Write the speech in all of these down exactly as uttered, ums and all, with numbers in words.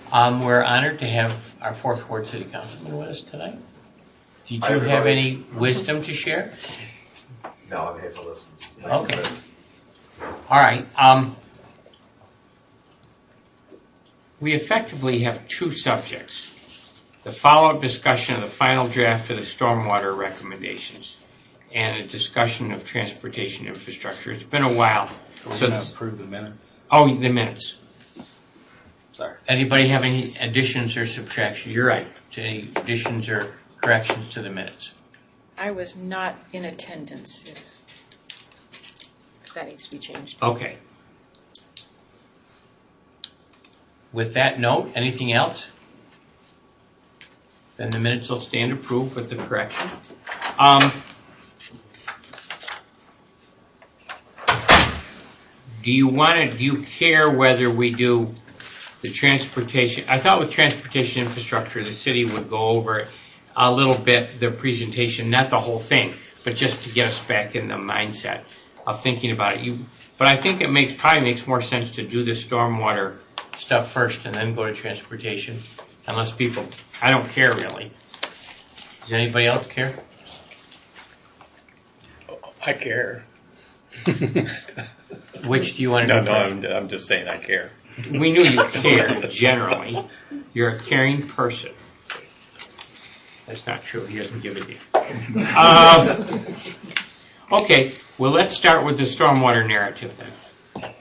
Um, we're honored to have our fourth Ward City Councilman with us tonight. Did Hi, you have everybody. any wisdom to share? No, I'm here to listen. Thanks, Okay. Chris. All right. Um, we effectively have two subjects. The follow-up discussion of the final draft of the stormwater recommendations and a discussion of transportation infrastructure. It's been a while. We're So going to this- approve the minutes. Oh, the minutes. Sorry. Anybody have any additions or subtractions? You're right. Any additions or corrections to the minutes? I was not in attendance, if, if that needs to be changed. Okay. With that note, anything else? Then the minutes will stand approved with the correction. Um, do you want to, do you care whether we do the transportation? I thought with transportation infrastructure, the city would go over a little bit, the presentation, not the whole thing, but just to get us back in the mindset of thinking about it. You, but I think it makes probably makes more sense to do the stormwater stuff first and then go to transportation, unless people, I don't care really. Does anybody else care? I care. Which do you want to No, do no, first? I'm, I'm just saying I care. We knew you cared, generally. You're a caring person. That's not true. He doesn't give a damn. Um, okay, well, let's start with the stormwater narrative then.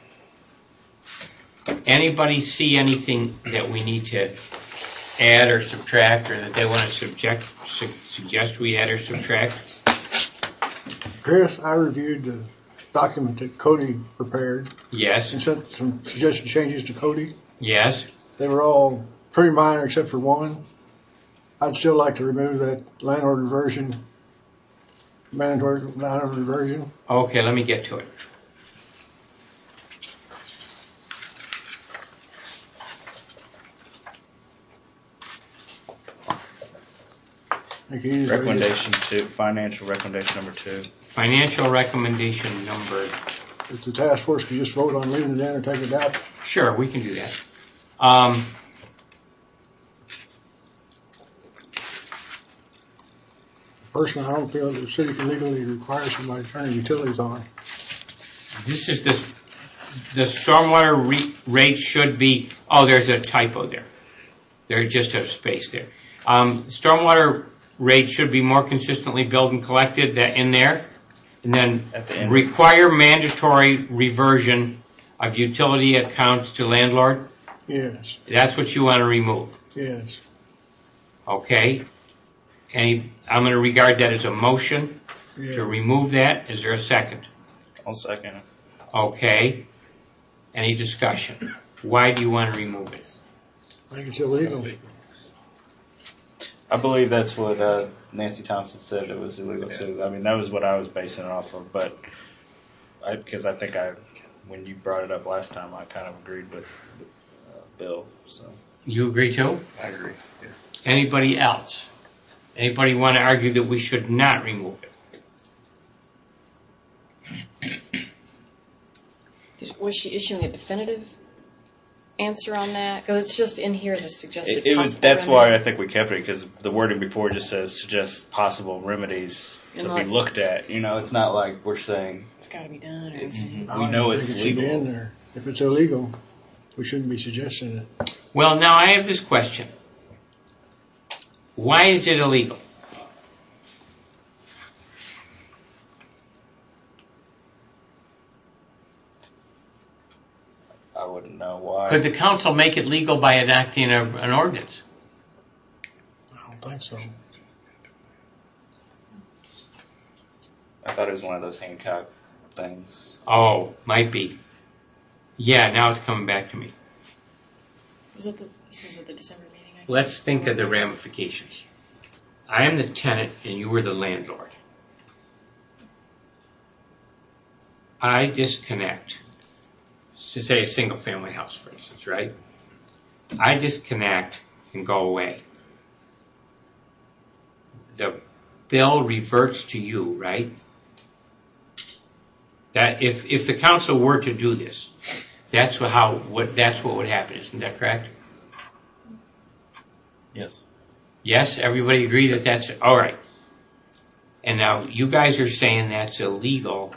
Anybody see anything that we need to add or subtract, or that they want to subject, su- suggest we add or subtract? Chris, I reviewed the document that Cody prepared Yes. and sent some suggested changes to Cody. Yes. They were all pretty minor except for one. I'd still like to remove that landlord reversion, mandatory landlord reversion. Okay, let me get to it. They could use it. Recommendation two, financial recommendation number two. Financial recommendation number. If the task force could just vote on leaving it in or take it out. Sure, we can do that. Um, Personally, I don't feel that the city can legally require somebody to turn utilities on. this is this. The stormwater re- rate should be. Oh, there's a typo there. There's just a space there. Um, stormwater rate should be more consistently billed and collected. That in there, and then At the end. require mandatory reversion of utility accounts to landlord. Yes, That's what you want to remove. yes. Okay. Any, I'm going to regard that as a motion to Yeah. remove that. Is there a second? I'll second it. Okay. Any discussion? Why do you want to remove it? I think it's illegal. I believe that's what uh, Nancy Thompson said it was illegal too. I mean, that was what I was basing it off of, but I, because I think I, when you brought it up last time, I kind of agreed with uh, Bill. So You agree too? I agree. Yeah. Anybody else? Anybody want to argue that we should not remove it? Did- Was she issuing a definitive answer on that? Because it's just in here as a suggested it, it was. possible That's remedy. why I think we kept it, because the wording before just says suggest possible remedies to And be like- looked at. You know, it's not like we're saying It's got to be done. Or it's. anything. I We don't know think it's it should be in legal. there. If it's illegal, we shouldn't be suggesting it. Well, now I have this question. Why is it illegal? I wouldn't know why. Could the council make it legal by enacting a, an ordinance? I don't think so. I thought it was one of those Hancock things. Oh, might be. Yeah, now it's coming back to me. Was it the, this was at the December meeting? I Let's think of the ramifications. I am the tenant and you were the landlord. I disconnect, to say a single family house, for instance, right? I disconnect and go away. The bill reverts to you, right? That if, if the council were to do this, that's what how what that's what would happen, isn't that correct? Yes. Yes, everybody agree that that's, all right. And now you guys are saying that's illegal.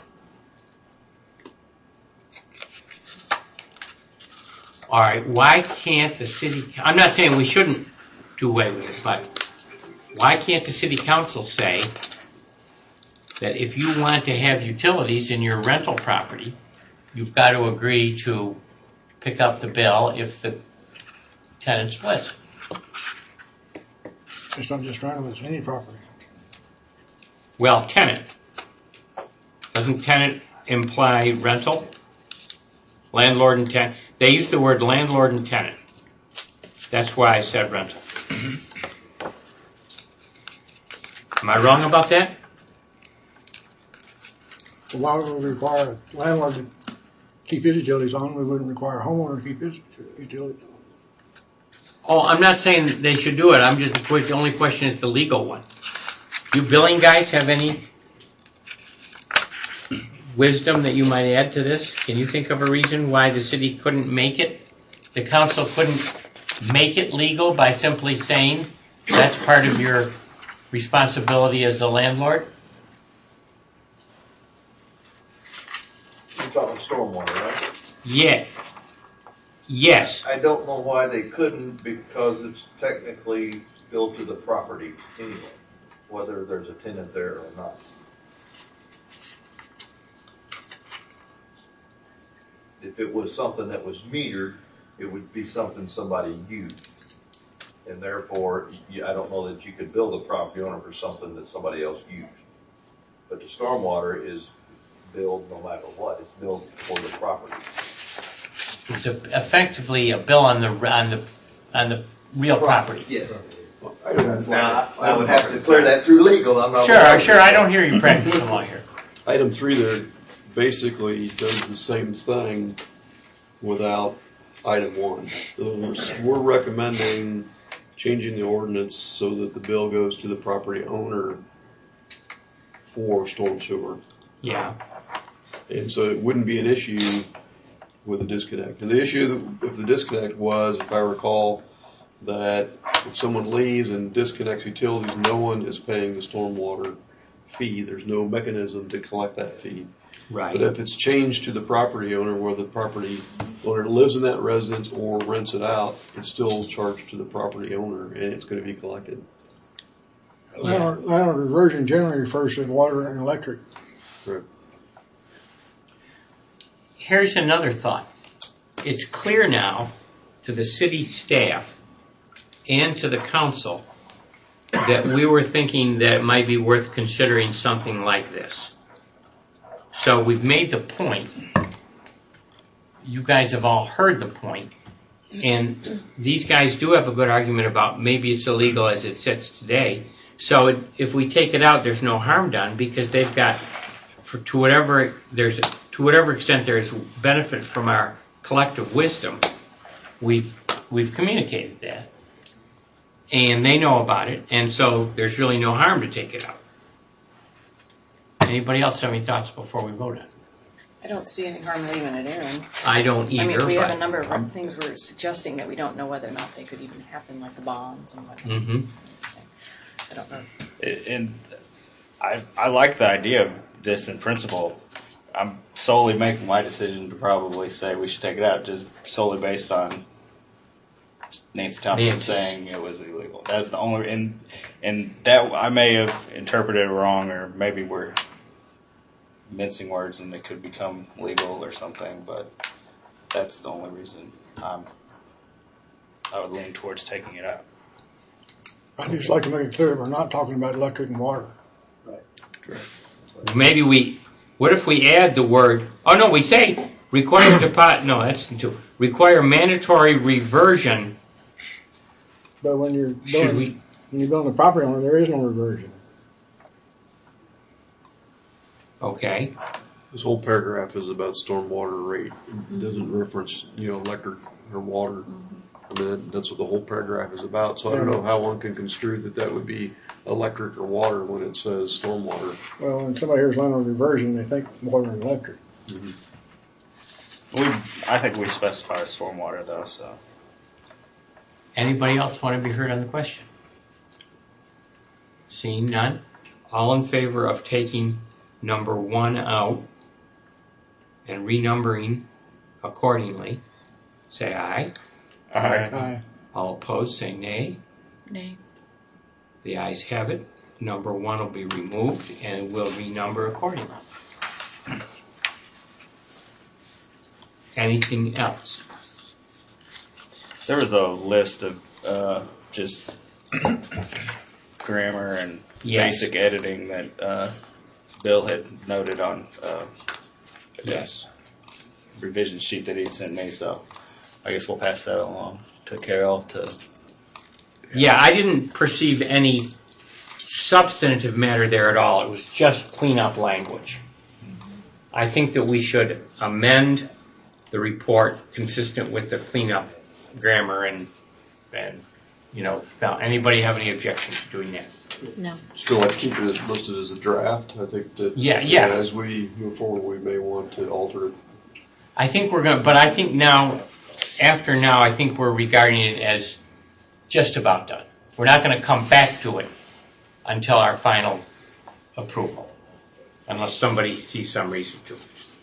All right, why can't the city, I'm not saying we shouldn't do away with it, but why can't the city council say that if you want to have utilities in your rental property, you've got to agree to pick up the bill if the tenant splits? It's not just rental, it's any property. Well, tenant. Doesn't tenant imply rental? Landlord and tenant. They use the word landlord and tenant. That's why I said rental. Am I wrong about that? So why would we require a landlord to keep his utilities on? We wouldn't require a homeowner to keep his utilities on. Oh, I'm not saying they should do it. I'm just, the only question is the legal one. You billing guys have any wisdom that you might add to this? Can you think of a reason why the city couldn't make it, the council couldn't make it legal by simply saying that's part of your responsibility as a landlord? You're talking stormwater, right? Yeah. Yes. I don't know why they couldn't, because it's technically billed to the property anyway, whether there's a tenant there or not. If it was something that was metered, it would be something somebody used. And therefore, you, I don't know that you could bill the property owner for something that somebody else used. But the stormwater is billed no matter what. It's billed for the property. It's a, effectively a bill on the on the on the real property. Yes. Now, I would have to clear that through legal. I'm not. Sure, sure. I don't hear you practicing law here. Item three there basically does the same thing without item one. In other words, we're recommending changing the ordinance so that the bill goes to the property owner for storm sewer. Yeah. And so it wouldn't be an issue with a disconnect. And the issue if the disconnect was, if I recall, that if someone leaves and disconnects utilities, no one is paying the stormwater fee. There's no mechanism to collect that fee. Right. But if it's changed to the property owner, where the property owner lives in that residence or rents it out, it's still charged to the property owner, and it's going to be collected. Landlord, landlord reversion generally refers to water and electric. Correct. Here's another thought. It's clear now to the city staff and to the council that we were thinking that it might be worth considering something like this. So we've made the point. You guys have all heard the point. And these guys do have a good argument about maybe it's illegal as it sits today. So it, if we take it out, there's no harm done because they've got, for, to whatever there's to whatever extent there is benefit from our collective wisdom, we've we've communicated that, and they know about it, and so there's really no harm to take it out. Anybody else have any thoughts before we vote on it? I don't see any harm leaving it in. I don't either. I mean, we have but, a number of things we're suggesting that we don't know whether or not they could even happen, like the bonds and whatnot. Mm-hmm. I don't know. And I I like the idea of this in principle. I'm solely making my decision to probably say we should take it out, just solely based on Nancy Thompson Nancy's. saying it was illegal. That's the only, and and that I may have interpreted it wrong, or maybe we're mincing words and it could become legal or something. But that's the only reason um, I would lean towards taking it out. I'd just like to make it clear we're not talking about electric and water. Maybe we. What if we add the word? Oh no, we say require deposit. No, that's too. Require mandatory reversion. But when you're Should building, we? when you're building a property owner, there is no reversion. Okay. This whole paragraph is about stormwater rate. It doesn't reference, you know, electric or water. I mean, that's what the whole paragraph is about. So I don't know how one can construe that that would be electric or water when it says stormwater. Well, when somebody hears landlord reversion, they think water and electric. We, I think we specify stormwater though, so Anybody else want to be heard on the question? Seeing none, all in favor of taking number one out and renumbering accordingly, say aye. Aye. Aye. All opposed, say nay. Nay. The ayes have it. Number one will be removed and will renumber accordingly. Anything else? There was a list of uh, just grammar and Yes. basic editing that uh, Bill had noted on uh, Yes. revision sheet that he sent me. So I guess we'll pass that along to Carol to. Yeah, I didn't perceive any substantive matter there at all. It was just cleanup language. I think that we should amend the report consistent with the cleanup grammar and, and you know, now anybody have any objection to doing that? No. Still like to keep it as listed as a draft. I think that Yeah, yeah. uh, as we move forward, we may want to alter it. I think we're going to, but I think now, after now, I think we're regarding it as just about done. We're not going to come back to it until our final approval, unless somebody sees some reason to.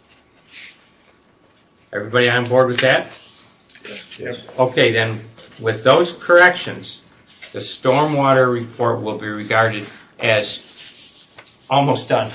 Everybody on board with that? Yes. Okay, then, with those corrections, the stormwater report will be regarded as almost done.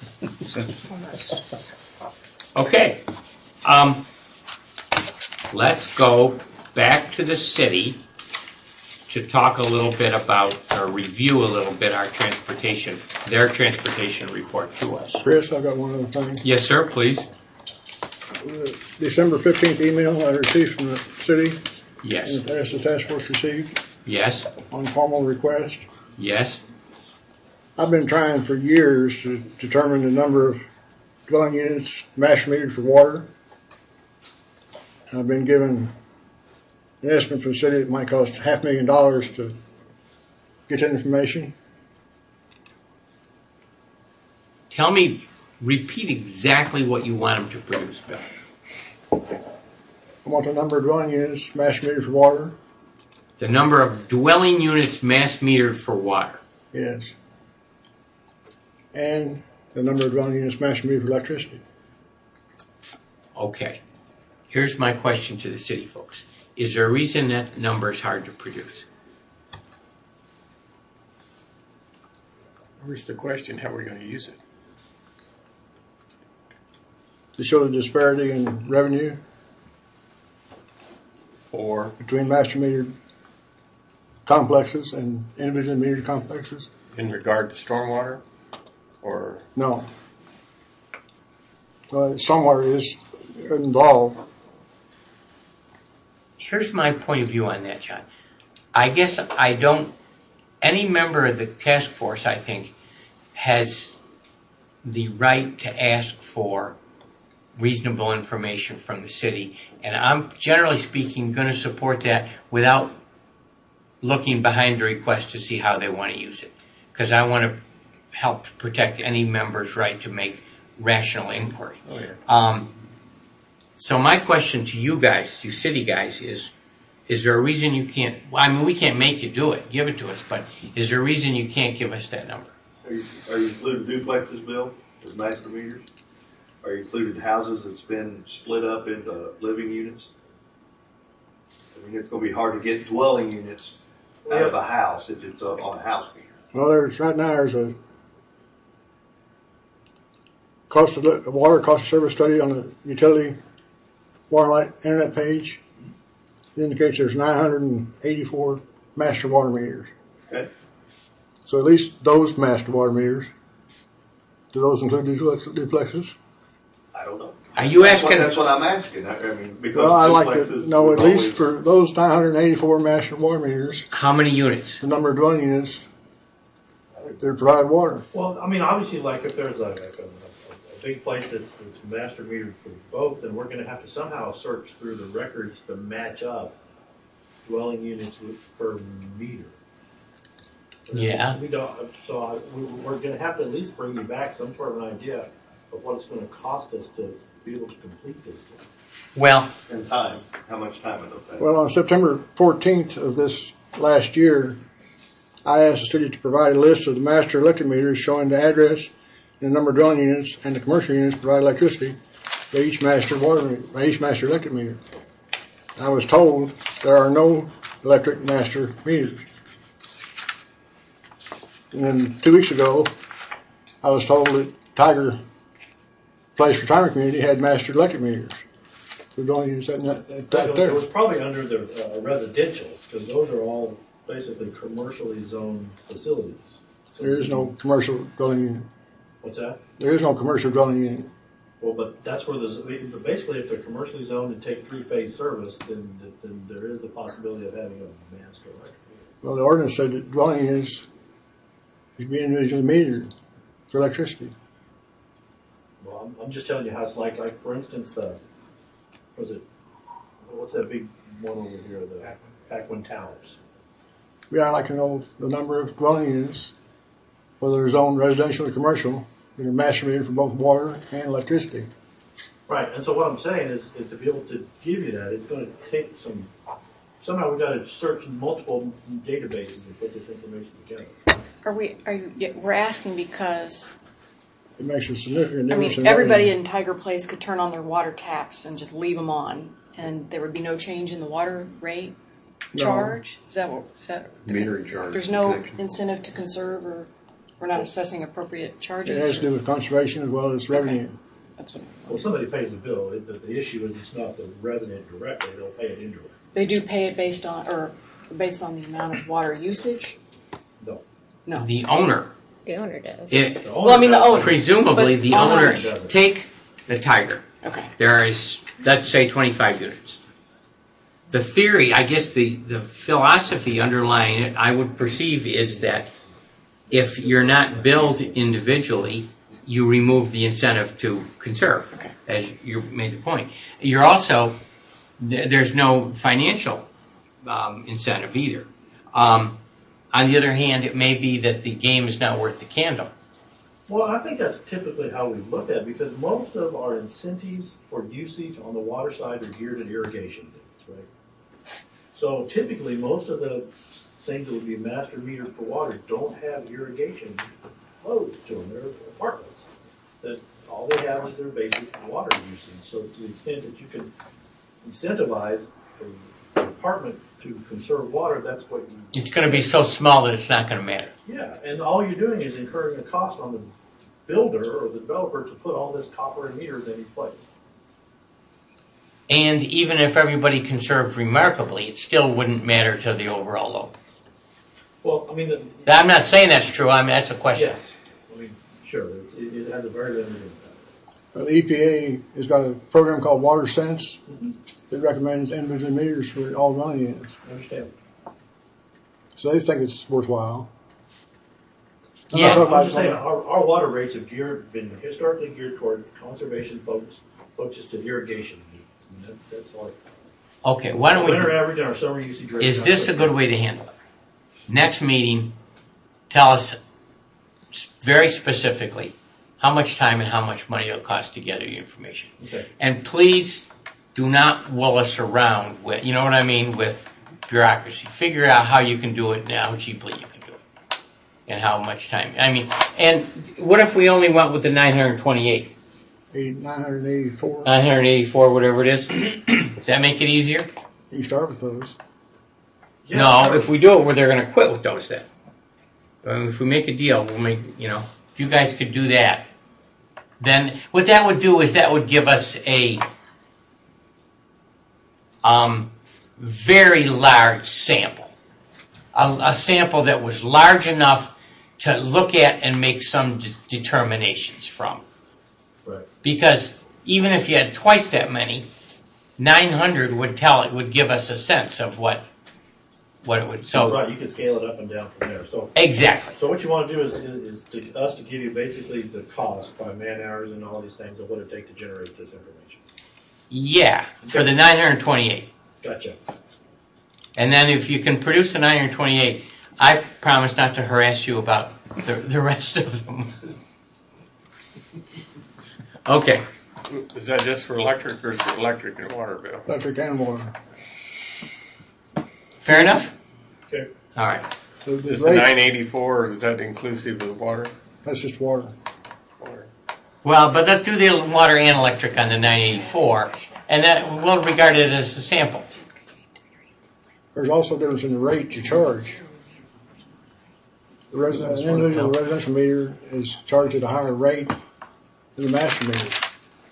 Okay. Um, let's go back to the city to talk a little bit about, or review a little bit our transportation, their transportation report to us. Chris, I've got one other thing. Yes, sir, please. The December fifteenth email I received from the city, Yes. and as the task force received, Yes. on formal request. Yes. I've been trying for years to determine the number of dwelling units master metered for water. And I've been given an estimate from the city that it might cost half a million dollars to get that information. Tell me, repeat exactly what you want them to produce, Bill. I want the number of dwelling units master metered for water. The number of dwelling units mass metered for water. Yes. And the number of dwelling units master metered for electricity. Okay. Here's my question to the city folks. Is there a reason that number is hard to produce? Where's the question? How are we going to use it? To show the disparity in revenue For between master metered complexes and individually metered complexes? in regard to stormwater, or No. Well, somewhere is involved. Here's my point of view on that, John. I guess I don't, any member of the task force, I think, has the right to ask for reasonable information from the city. And I'm, generally speaking, going to support that without looking behind the request to see how they want to use it. Because I want to help protect any member's right to make rational inquiry. oh yeah, Um, so my question to you guys, you city guys, is, is there a reason you can't, well, I mean, we can't make you do it, give it to us, but is there a reason you can't give us that number? Are you, are you including duplexes, Bill, as master meters? Are you including houses that's been split up into living units? I mean, it's gonna be hard to get dwelling units out of a house if it's uh, on a house meter. Well, there's, right now, there's a cost of, li- water cost of service study on the utility water and light internet page. It indicates there's nine hundred eighty-four master water meters. Okay. So at least those master water meters, do those include duplex- duplexes? I don't know. Are you That's what, asking, that's what I'm asking. I, I mean, because Well, I like to duplexes know would at least always- for those nine hundred eighty-four master water meters, how many units? the number of dwelling units that provide water. Well, I mean, obviously, like if there's a, like a, a big place that's, that's master metered for both, then we're going to have to somehow search through the records to match up dwelling units with, per meter. Yeah. We don't. So I, we, we're going to have to at least bring you back some sort of an idea of what it's going to cost us to be able to complete this. Well, And time, how much time it'll take? Well, on September fourteenth of this last year, I asked the city to provide a list of the master electric meters showing the address and the number of dwelling units and the commercial units provide electricity by each master water, by each master electric meter. I was told there are no electric master meters. And then two weeks ago, I was told that Tiger Place Retirement Community had master electric meters. For dwelling units at that, at that It there. was probably under the uh, residential, because those are all basically commercially zoned facilities. So There is no commercial dwelling unit. What's that? There is no commercial dwelling unit. Well, but that's where there's, basically if they're commercially zoned and take three-phase service, then, then there is the possibility of having a master electric meter. Well, the ordinance said that dwelling units should be individually metered for electricity. Well, I'm, I'm just telling you how it's like, like for instance, the, was it, what's that big one over here, the Paquin Towers? Yeah, I'd like to know the number of dwelling units, whether they're zoned residential or commercial, that are master metered for both water and electricity. Right, and so what I'm saying is, is to be able to give you that, it's going to take some, somehow we've got to search multiple databases and put this information together. Are we? Are you? Yeah, we're asking because It makes a significant I difference. mean in everybody revenue. in Tiger Place could turn on their water taps and just leave them on, and there would be no change in the water rate No. charge. Is that what? Is that? Metering charge. There's no connection. incentive to conserve, or we're not assessing appropriate charges. It has to do with conservation as well as revenue. That's what Well, somebody pays the bill, it, the, the issue is it's not the resident directly, they'll pay it indirectly. they do pay it based on, or based on the amount of water usage. No. No. the owner, The owner does. it, The Well, I mean the does- owner. presumably But the on owner, average- take the Tiger. Okay. There is, let's say, twenty-five units. The theory, I guess the, the philosophy underlying it, I would perceive, is that if you're not billed individually, you remove the incentive to conserve, Okay. as you made the point. You're also, th- there's no financial um, incentive either. Um, on the other hand, it may be that the game is not worth the candle. Well, I think that's typically how we look at it, because most of our incentives for usage on the water side are geared at irrigation needs, right? So typically, most of the things that would be master metered for water don't have irrigation loads to them. They're apartments that all they have is their basic water usage. So to the extent that you can incentivize an apartment to conserve water, that's what you. It's going to be so small that it's not going to matter. Yeah, and all you're doing is incurring a cost on the builder or the developer to put all this copper and meters in each place. And even if everybody conserved remarkably, it still wouldn't matter to the overall load. Well, I mean, the, I'm not saying that's true. I mean, that's a question. yes, I mean, sure, it, it has a very limited impact. Well, the E P A has got a program called Water Sense that recommends individual meters for all dwelling units. I understand. So they think it's worthwhile. I'm Yeah. not talking I'm about- just saying, our, our water rates have geared, been historically geared toward conservation focus, focused to irrigation needs. I mean, that's, that's like, Okay, why don't our we, winter do- average and our summer usage rate. is this a good way to handle it? Next meeting, tell us s- very specifically how much time and how much money it'll cost to gather the information. Okay. And please do not wool us around with, you know what I mean, with bureaucracy. Figure out how you can do it and how cheaply you can do it. And how much time. I mean, and what if we only went with the nine hundred twenty-eight? Eight, nine hundred eighty-four. nine hundred eighty-four, whatever it is? Does that make it easier? You start with those. Yeah, No, if we do it, well, they're going to quit with those then. Um, if we make a deal, we'll make, you know, if you guys could do that, then what that would do is that would give us a um, very large sample. A, a sample that was large enough to look at and make some de- determinations from. Right. Because even if you had twice that many, nine hundred would tell it would give us a sense of what what it would. So Right, you can scale it up and down from there. So, exactly. so what you want to do is, is, is to, us to give you basically the cost by man hours and all these things of what it takes to generate this information. Yeah, for the nine hundred twenty-eight. Gotcha. And then if you can produce the nine hundred twenty-eight, I promise not to harass you about the, the rest of them. Okay. Is that just for electric or is it electric and water bill? electric and water. Fair enough? Okay. All right. The, the Is the rate, nine eighty-four, is that inclusive of water? that's just water. Water. Well, but let's do the water and electric on the nine eighty-four, and that we'll regard it as a sample. There's also a difference in the rate you charge. The resident, an individual residential meter is charged at a higher rate than the master meter.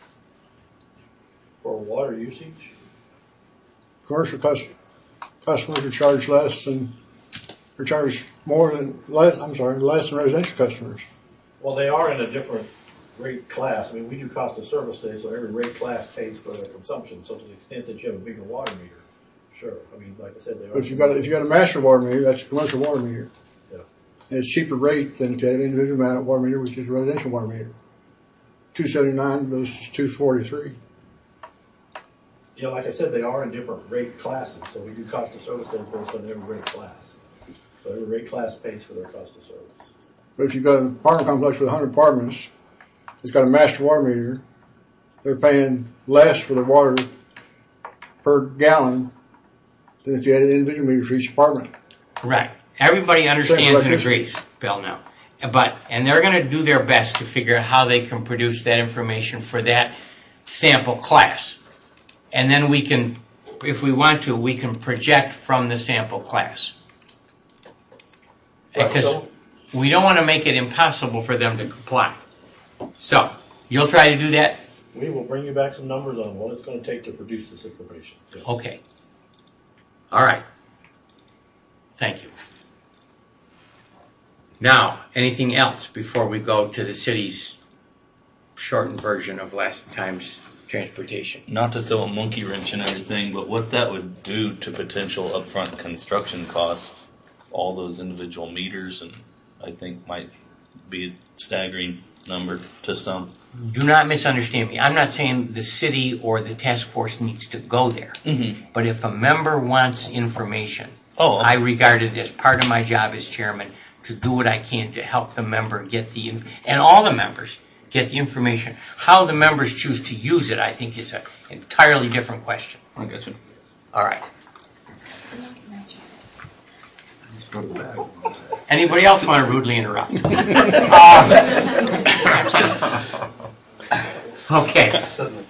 For water usage, Commercial cus- customers are charged less than, are charged more than, less, I'm sorry, less than residential customers. well, they are in a different rate class. I mean, we do cost of service today, so every rate class pays for their consumption. So to the extent that you have a bigger water meter, sure. I mean, like I said, they are. But if you got, a- if you got a master water meter, that's a commercial water meter. Yeah. And it's cheaper rate than if you had an individual amount of water meter, which is a residential water meter. Two seventy-nine versus two forty-three. Yeah, like I said, they are in different rate classes, so we do cost of service days based on every rate class. So every rate class pays for their cost of service. But if you've got an apartment complex with one hundred apartments, it's got a master water meter, they're paying less for their water per gallon than if you had an individual meter for each apartment. Right. Everybody understands and electricity. agrees, Bill, now. But, and they're going to do their best to figure out how they can produce that information for that sample class. And then we can, if we want to, we can project from the sample class. Right, Because so- we don't want to make it impossible for them to comply. So, you'll try to do that? We will bring you back some numbers on what it's going to take to produce this information. Yeah. Okay. All right. Thank you. Now, anything else before we go to the city's shortened version of last time's transportation? Not to throw a monkey wrench in everything, but what that would do to potential upfront construction costs, all those individual meters, and I think might be a staggering number to some. Do not misunderstand me. I'm not saying the city or the task force needs to go there. Mm-hmm. But if a member wants information, Oh, I regard it as part of my job as chairman to do what I can to help the member get the, and all the members get the information. How the members choose to use it, I think, is an entirely different question. I got you. All right. Anybody else want to rudely interrupt? um, okay.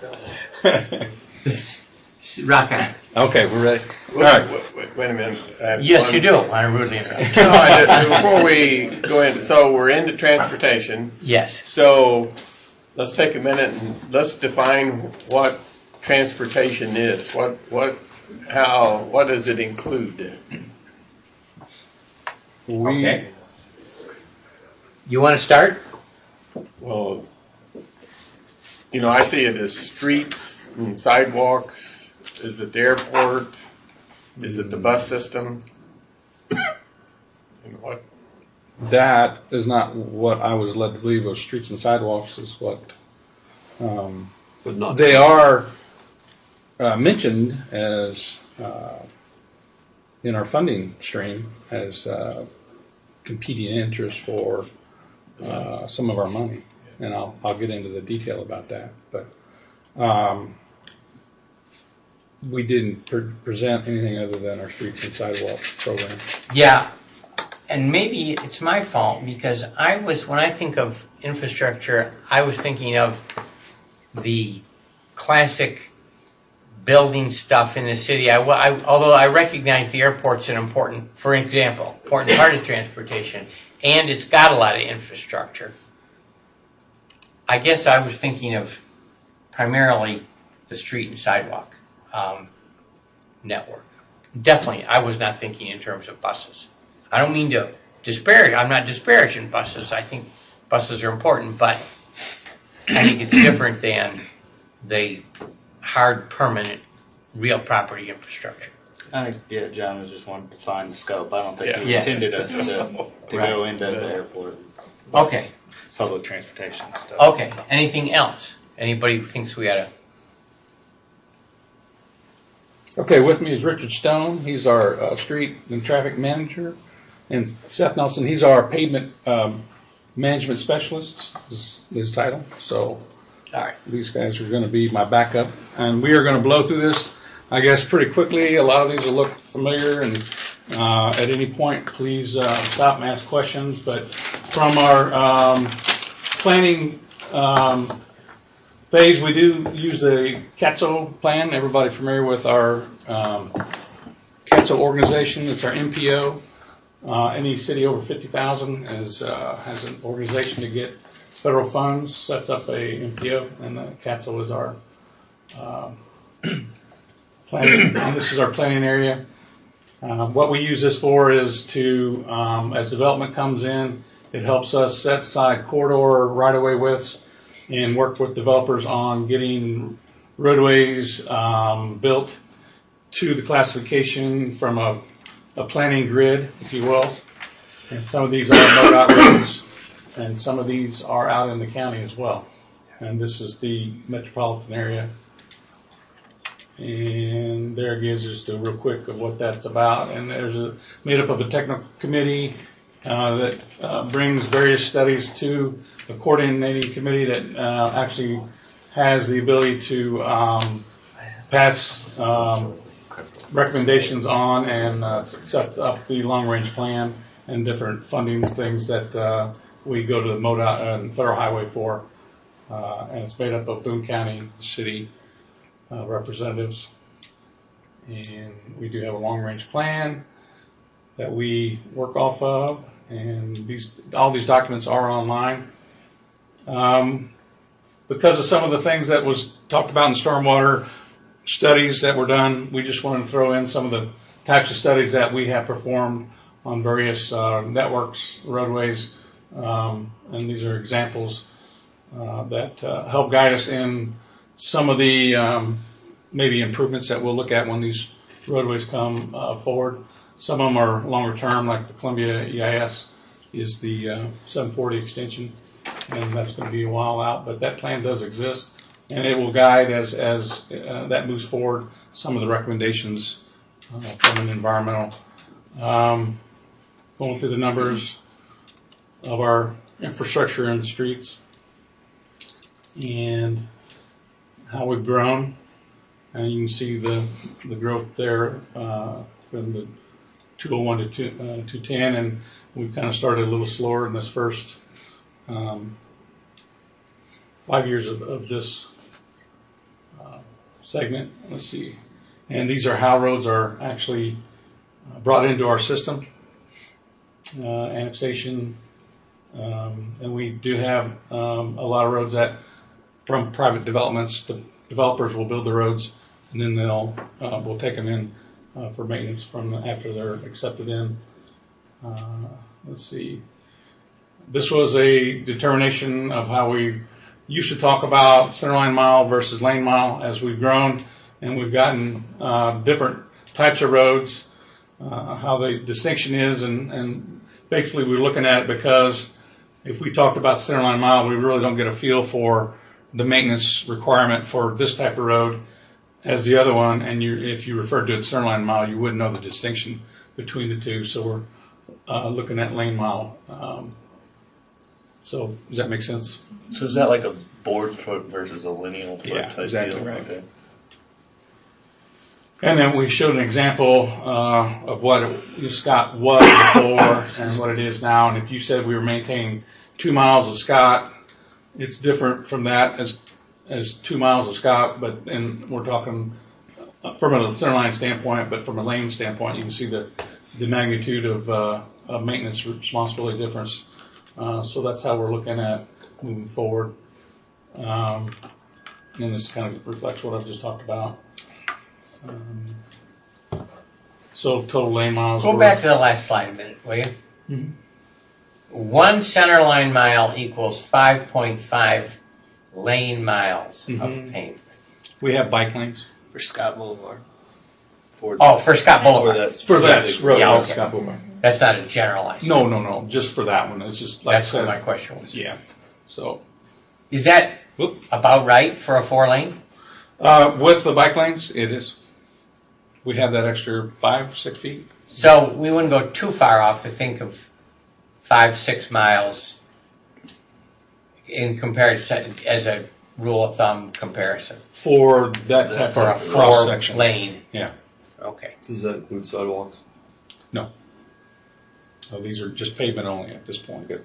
This, rock on. Okay, we're ready. Wait, wait, wait, wait a minute. I have Yes, one- you do want to rudely interrupt. No, I just- before we go in, so we're into transportation. Yes. So let's take a minute and let's define what transportation is. What, what, how, what does it include? Okay. You want to start? Well, you know, I see it as streets and sidewalks. Is it the airport? Is it the bus system? And what? That is not what I was led to believe was streets and sidewalks is what um, But not. they are uh, mentioned as uh, in our funding stream as uh, competing interests for uh, some of our money, and I'll I'll get into the detail about that. But um, we didn't pre- present anything other than our streets and sidewalk program. Yeah. And maybe it's my fault because I was, when I think of infrastructure, I was thinking of the classic building stuff in the city. I, I, although I recognize the airport's an important, for example, important part of transportation, and it's got a lot of infrastructure. I guess I was thinking of primarily the street and sidewalk um, network. Definitely, I was not thinking in terms of buses. I don't mean to disparage. I'm not disparaging buses. I think buses are important, but I think it's different than the hard, permanent, real property infrastructure. I think, yeah, John was just wanting to find the scope. I don't think Yeah. he Yes. intended us to, to Right. go into the airport, Okay. public transportation stuff. Okay. Anything else? Anybody who thinks we ought to? Okay, with me is Richard Stone. He's our uh, street and traffic manager. And Seth Nelson, he's our pavement um, management specialist, is his title. So All right. These guys are going to be my backup, and we are going to blow through this, I guess, pretty quickly. A lot of these will look familiar, and uh, at any point, please uh, stop and ask questions. But from our um, planning um, phase, we do use the C A T S O plan. Everybody familiar with our um, C A T S O organization? It's our M P O. Uh, any city over fifty thousand is uh, has an organization to get federal funds, sets up a M P O, and the C A T S O is our uh, planning, and this is our planning area. Uh, what we use this for is to, um, as development comes in, it helps us set aside corridor right-of-way widths and work with developers on getting roadways um, built to the classification from a, a planning grid, if you will. And some of these are MoDOT roads, and some of these are out in the county as well. And this is the metropolitan area. And there it is, just a real quick of what that's about. And there's a made up of a technical committee uh, that uh, brings various studies to a coordinating committee that uh, actually has the ability to um, pass um, recommendations on and uh, set up the long-range plan and different funding things that uh, we go to the MoDOT and Federal Highway for. Uh, and it's made up of Boone County City Uh, representatives, and we do have a long-range plan that we work off of, and these all these documents are online. Um, because of some of the things that was talked about in stormwater studies that were done, we just wanted to throw in some of the types of studies that we have performed on various uh, networks, roadways, um, and these are examples uh, that uh, help guide us in some of the um, maybe improvements that we'll look at when these roadways come uh, forward. Some of them are longer term, like the Columbia E I S is the uh, seven forty extension, and that's going to be a while out. But that plan does exist, and it will guide as as uh, that moves forward some of the recommendations uh, from an environmental. Um, going through the numbers of our infrastructure and streets, and how we've grown, and you can see the the growth there uh, from the two oh one to two, uh, two ten, and we've kind of started a little slower in this first um, five years of, of this uh, segment. Let's see, and these are how roads are actually brought into our system, uh, annexation, um, and we do have um, a lot of roads that from private developments, the developers will build the roads, and then they'll uh, we'll take them in uh, for maintenance from after they're accepted in. Uh, let's see. This was a determination of how we used to talk about centerline mile versus lane mile as we've grown, and we've gotten uh, different types of roads. Uh, how the distinction is, and, and basically we're looking at it because if we talked about centerline mile, we really don't get a feel for the maintenance requirement for this type of road as the other one, and you, if you referred to it centerline mile, you wouldn't know the distinction between the two. So we're uh, looking at lane mile. Um, so does that make sense? So is that like a board foot versus a lineal foot Yeah, type exactly deal? right. Okay. And then we showed an example uh, of what it, Scott was before and what it is now. And if you said we were maintaining two miles of Scott, it's different from that as as two miles of Scott. But and we're talking from a centerline standpoint, but from a lane standpoint, you can see the the magnitude of, uh, of maintenance responsibility difference. Uh, so that's how we're looking at moving forward. Um, and this kind of reflects what I've just talked about. Um, so total lane miles. Go were- back to the last slide a minute, will you? Mhm. One center line mile equals five point five lane miles Mhm. of pavement. We have bike lanes. For Scott Boulevard. For Oh, for Scott Boulevard. For that For that specific road, Yeah, yeah, okay. Scott Boulevard. That's not a generalized. No, no, no, just for that one. It's just like That's I what said. my question was. Yeah. So, Is that whoop. about right for a four lane? Uh, with the bike lanes, it is. We have that extra five, six feet. So we wouldn't go too far off to think of five, six miles in comparison as a rule of thumb comparison For that type for a of cross four section. lane. Yeah. Okay. Does that include sidewalks? No. So these are just pavement only at this point. Good.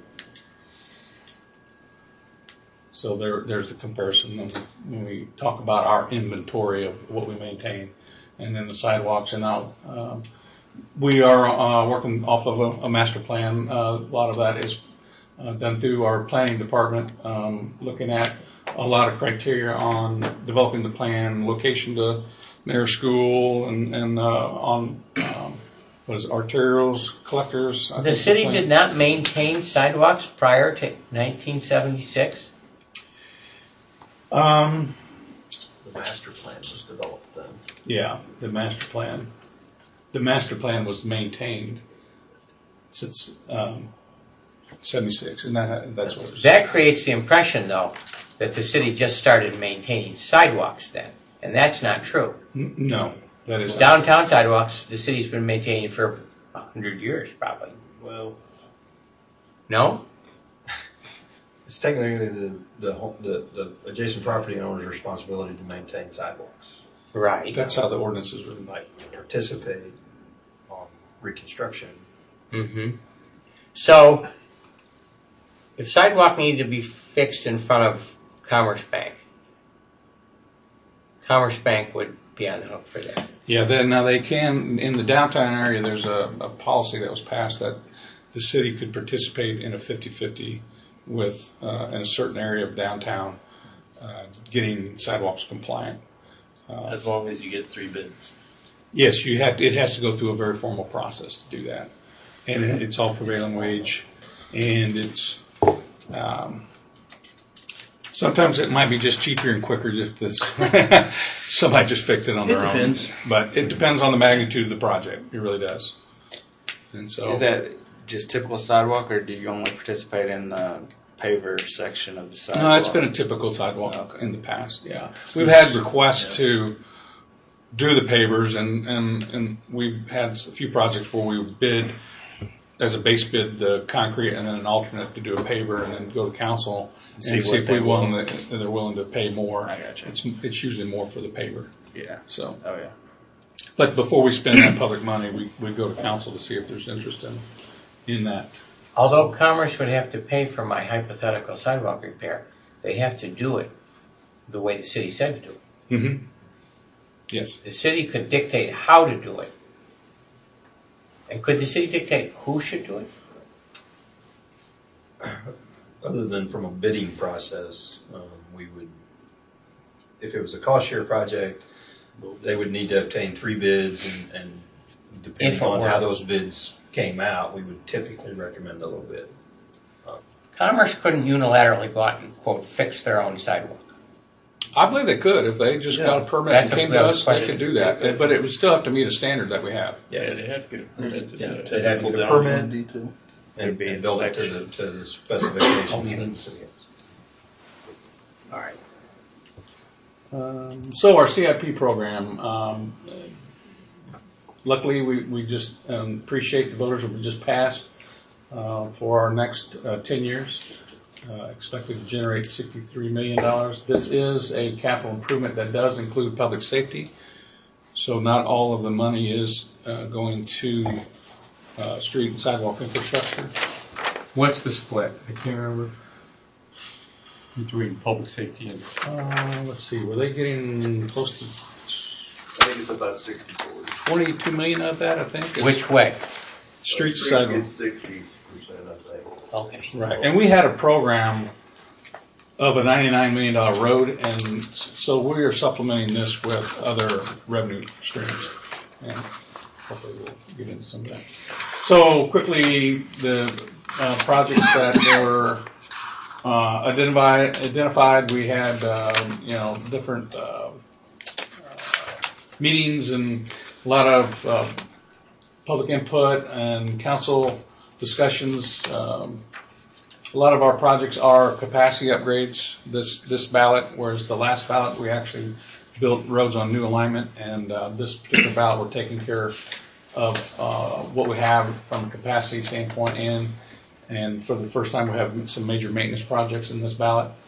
So there, there's the comparison when we, when we talk about our inventory of what we maintain, and then the sidewalks. And now um, we are uh, working off of a, a master plan. Uh, a lot of that is uh, done through our planning department, um, looking at a lot of criteria on developing the plan, location to near school, and, and uh, on um, what is it, arterials, collectors. I The think city plan- did not maintain sidewalks prior to nineteen seventy-six? Um, The master plan was developed then. yeah, the master plan. The master plan was maintained since um, seventy-six, and that that's what it was. That creates the impression, though, that the city just started maintaining sidewalks then, and that's not true. N- no, that is not. Downtown sidewalks, the city's been maintaining for a hundred years, probably. Well, No? it's technically the, the, home- the, the adjacent property owner's responsibility to maintain sidewalks. Right. That's how the ordinance is written. Might participate on reconstruction. Mm-hmm. So, if sidewalk needed to be fixed in front of Commerce Bank, Commerce Bank would be on the hook for that. Yeah, then now they can in the downtown area. There's a, a policy that was passed that the city could participate in a fifty-fifty with uh, in a certain area of downtown, uh, getting sidewalks compliant. Uh, As long as you get three bids. Yes, you have. It has to go through a very formal process to do that, and it's all prevailing wage, and it's. Um, sometimes it might be just cheaper and quicker if this somebody just fixed it on It their depends. own. But it depends on the magnitude of the project. It really does. And so, Is that just typical sidewalk, or do you only participate in the paver section of the sidewalk? no, it's been a typical sidewalk Okay. in the past. Yeah, we've had requests to do the pavers, and, and, and we've had a few projects where we bid as a base bid the concrete, and then an alternate to do a paver, and then go to council and See see, what if they we willing want. to, they're willing to pay more. I gotcha. It's it's usually more for the paver. Yeah. So, Oh yeah. but before we spend that public money, we we go to council to see if there's interest in in that. Although Commerce would have to pay for my hypothetical sidewalk repair, they have to do it the way the city said to do it. Mm-hmm. Yes. The city could dictate how to do it. And could the city dictate who should do it? Other than from a bidding process, um, we would, if it was a cost share project, they would need to obtain three bids, and, and depending If it on were. how those bids came out, we would typically recommend a little bid. Commerce couldn't unilaterally go out and, quote, fix their own sidewalk. I believe they could if they just got a permit and That's a- came to that was us. a They question. could do that, but it would still have to meet a standard that we have. Yeah, they have to get a permit to do Yeah, it. they'd have to get a permit and, and build it to the, to the specifications that the city has. All right. Um, so our C I P program, um, luckily we, we just um, appreciate the voters we just passed uh, for our next uh, ten years, uh, expected to generate sixty-three million dollars. This is a capital improvement that does include public safety, so not all of the money is uh, going to uh, street and sidewalk infrastructure. What's the split? I can't remember. Between public safety and... Uh, let's see, were they getting close to I think it's about sixty-four. twenty-two million of that, I think? Which way? Street Streets sidewalk. get sixty percent, I think. Okay. Right, and we had a program of a ninety-nine million dollar road, and s- so we are supplementing this with other revenue streams. And hopefully we'll get into some of that. So quickly, the uh, projects that were uh, identified, identified, we had, um, you know, different uh, uh, meetings and a lot of uh, public input and council discussions. Um, a lot of our projects are capacity upgrades this this ballot, whereas the last ballot we actually built roads on new alignment, and uh, this particular ballot we're taking care of uh, what we have from a capacity standpoint, and and for the first time we have some major maintenance projects in this ballot.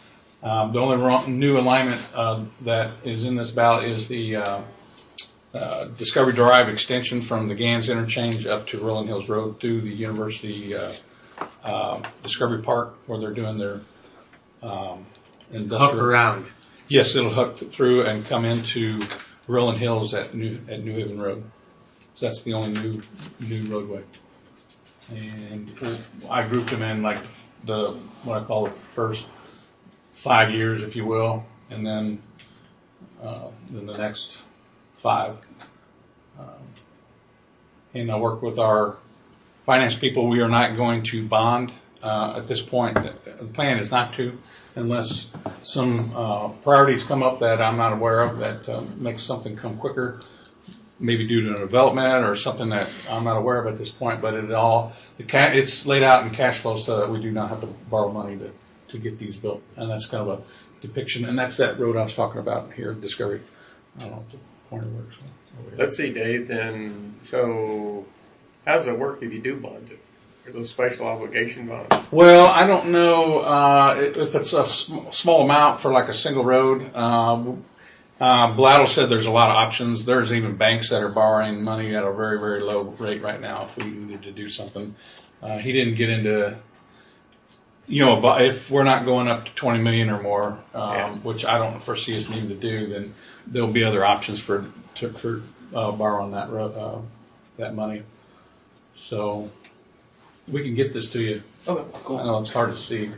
Um, the only wrong, new alignment uh, that is in this ballot is the uh, uh, Discovery Drive extension from the Gans interchange up to Rolling Hills Road through the University uh, uh, Discovery Park, where they're doing their um, industrial. Hook around. Yes, it'll hook through and come into Rolling Hills at New at New Haven Road. So that's the only new new roadway. And I grouped them in like the what I call the first five years, if you will, and then uh, then the next five. Um, and I work with our finance people. We are not going to bond uh, at this point. The plan is not to, unless some uh, priorities come up that I'm not aware of that uh, makes something come quicker, maybe due to a development or something that I'm not aware of at this point. But it all the ca- it's laid out in cash flow so that we do not have to borrow money to, to get these built, and that's kind of a depiction. And that's that road I was talking about here, Discovery. I don't know if the pointer works. Let's see, Dave. Then, so how does it work if you do bond it? Are those special obligation bonds? Well, I don't know uh, if it's a sm- small amount for like a single road. Um, uh, Blattle said there's a lot of options. There's even banks that are borrowing money at a very, very low rate right now if we needed to do something. Uh, he didn't get into, you know, but if we're not going up to twenty million or more, um, Yeah. which I don't foresee us needing to do, then there'll be other options for to, for uh, borrowing that ro- uh, that money. So we can get this to you. Okay, cool. I know it's hard to see.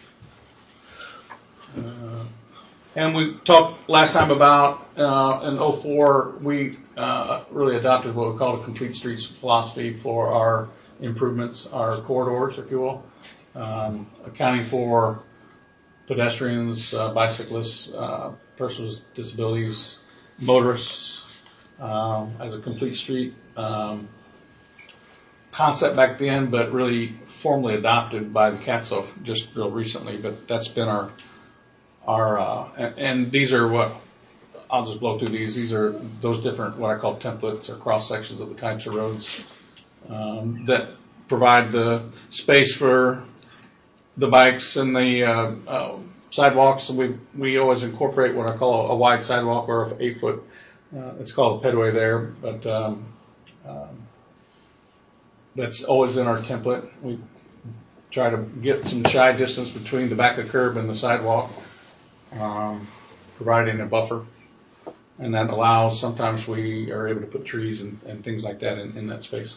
Uh, and we talked last time about uh, in oh four we uh, really adopted what we call a complete streets philosophy for our improvements, our corridors, if you will, um, accounting for pedestrians, uh, bicyclists, uh, persons with disabilities, motorists um, as a complete street. Um, concept back then, but really formally adopted by the council just real recently. But that's been our our uh, and, and these are what I'll just blow through these. These are those different what I call templates or cross sections of the types of roads um, that provide the space for the bikes and the uh, uh, sidewalks. We we always incorporate what I call a wide sidewalk or an eight foot. Uh, it's called a pedway there, but um, um, that's always in our template. We try to get some shy distance between the back of the curb and the sidewalk, um, providing a buffer. And that allows, sometimes we are able to put trees and, and things like that in, in that space.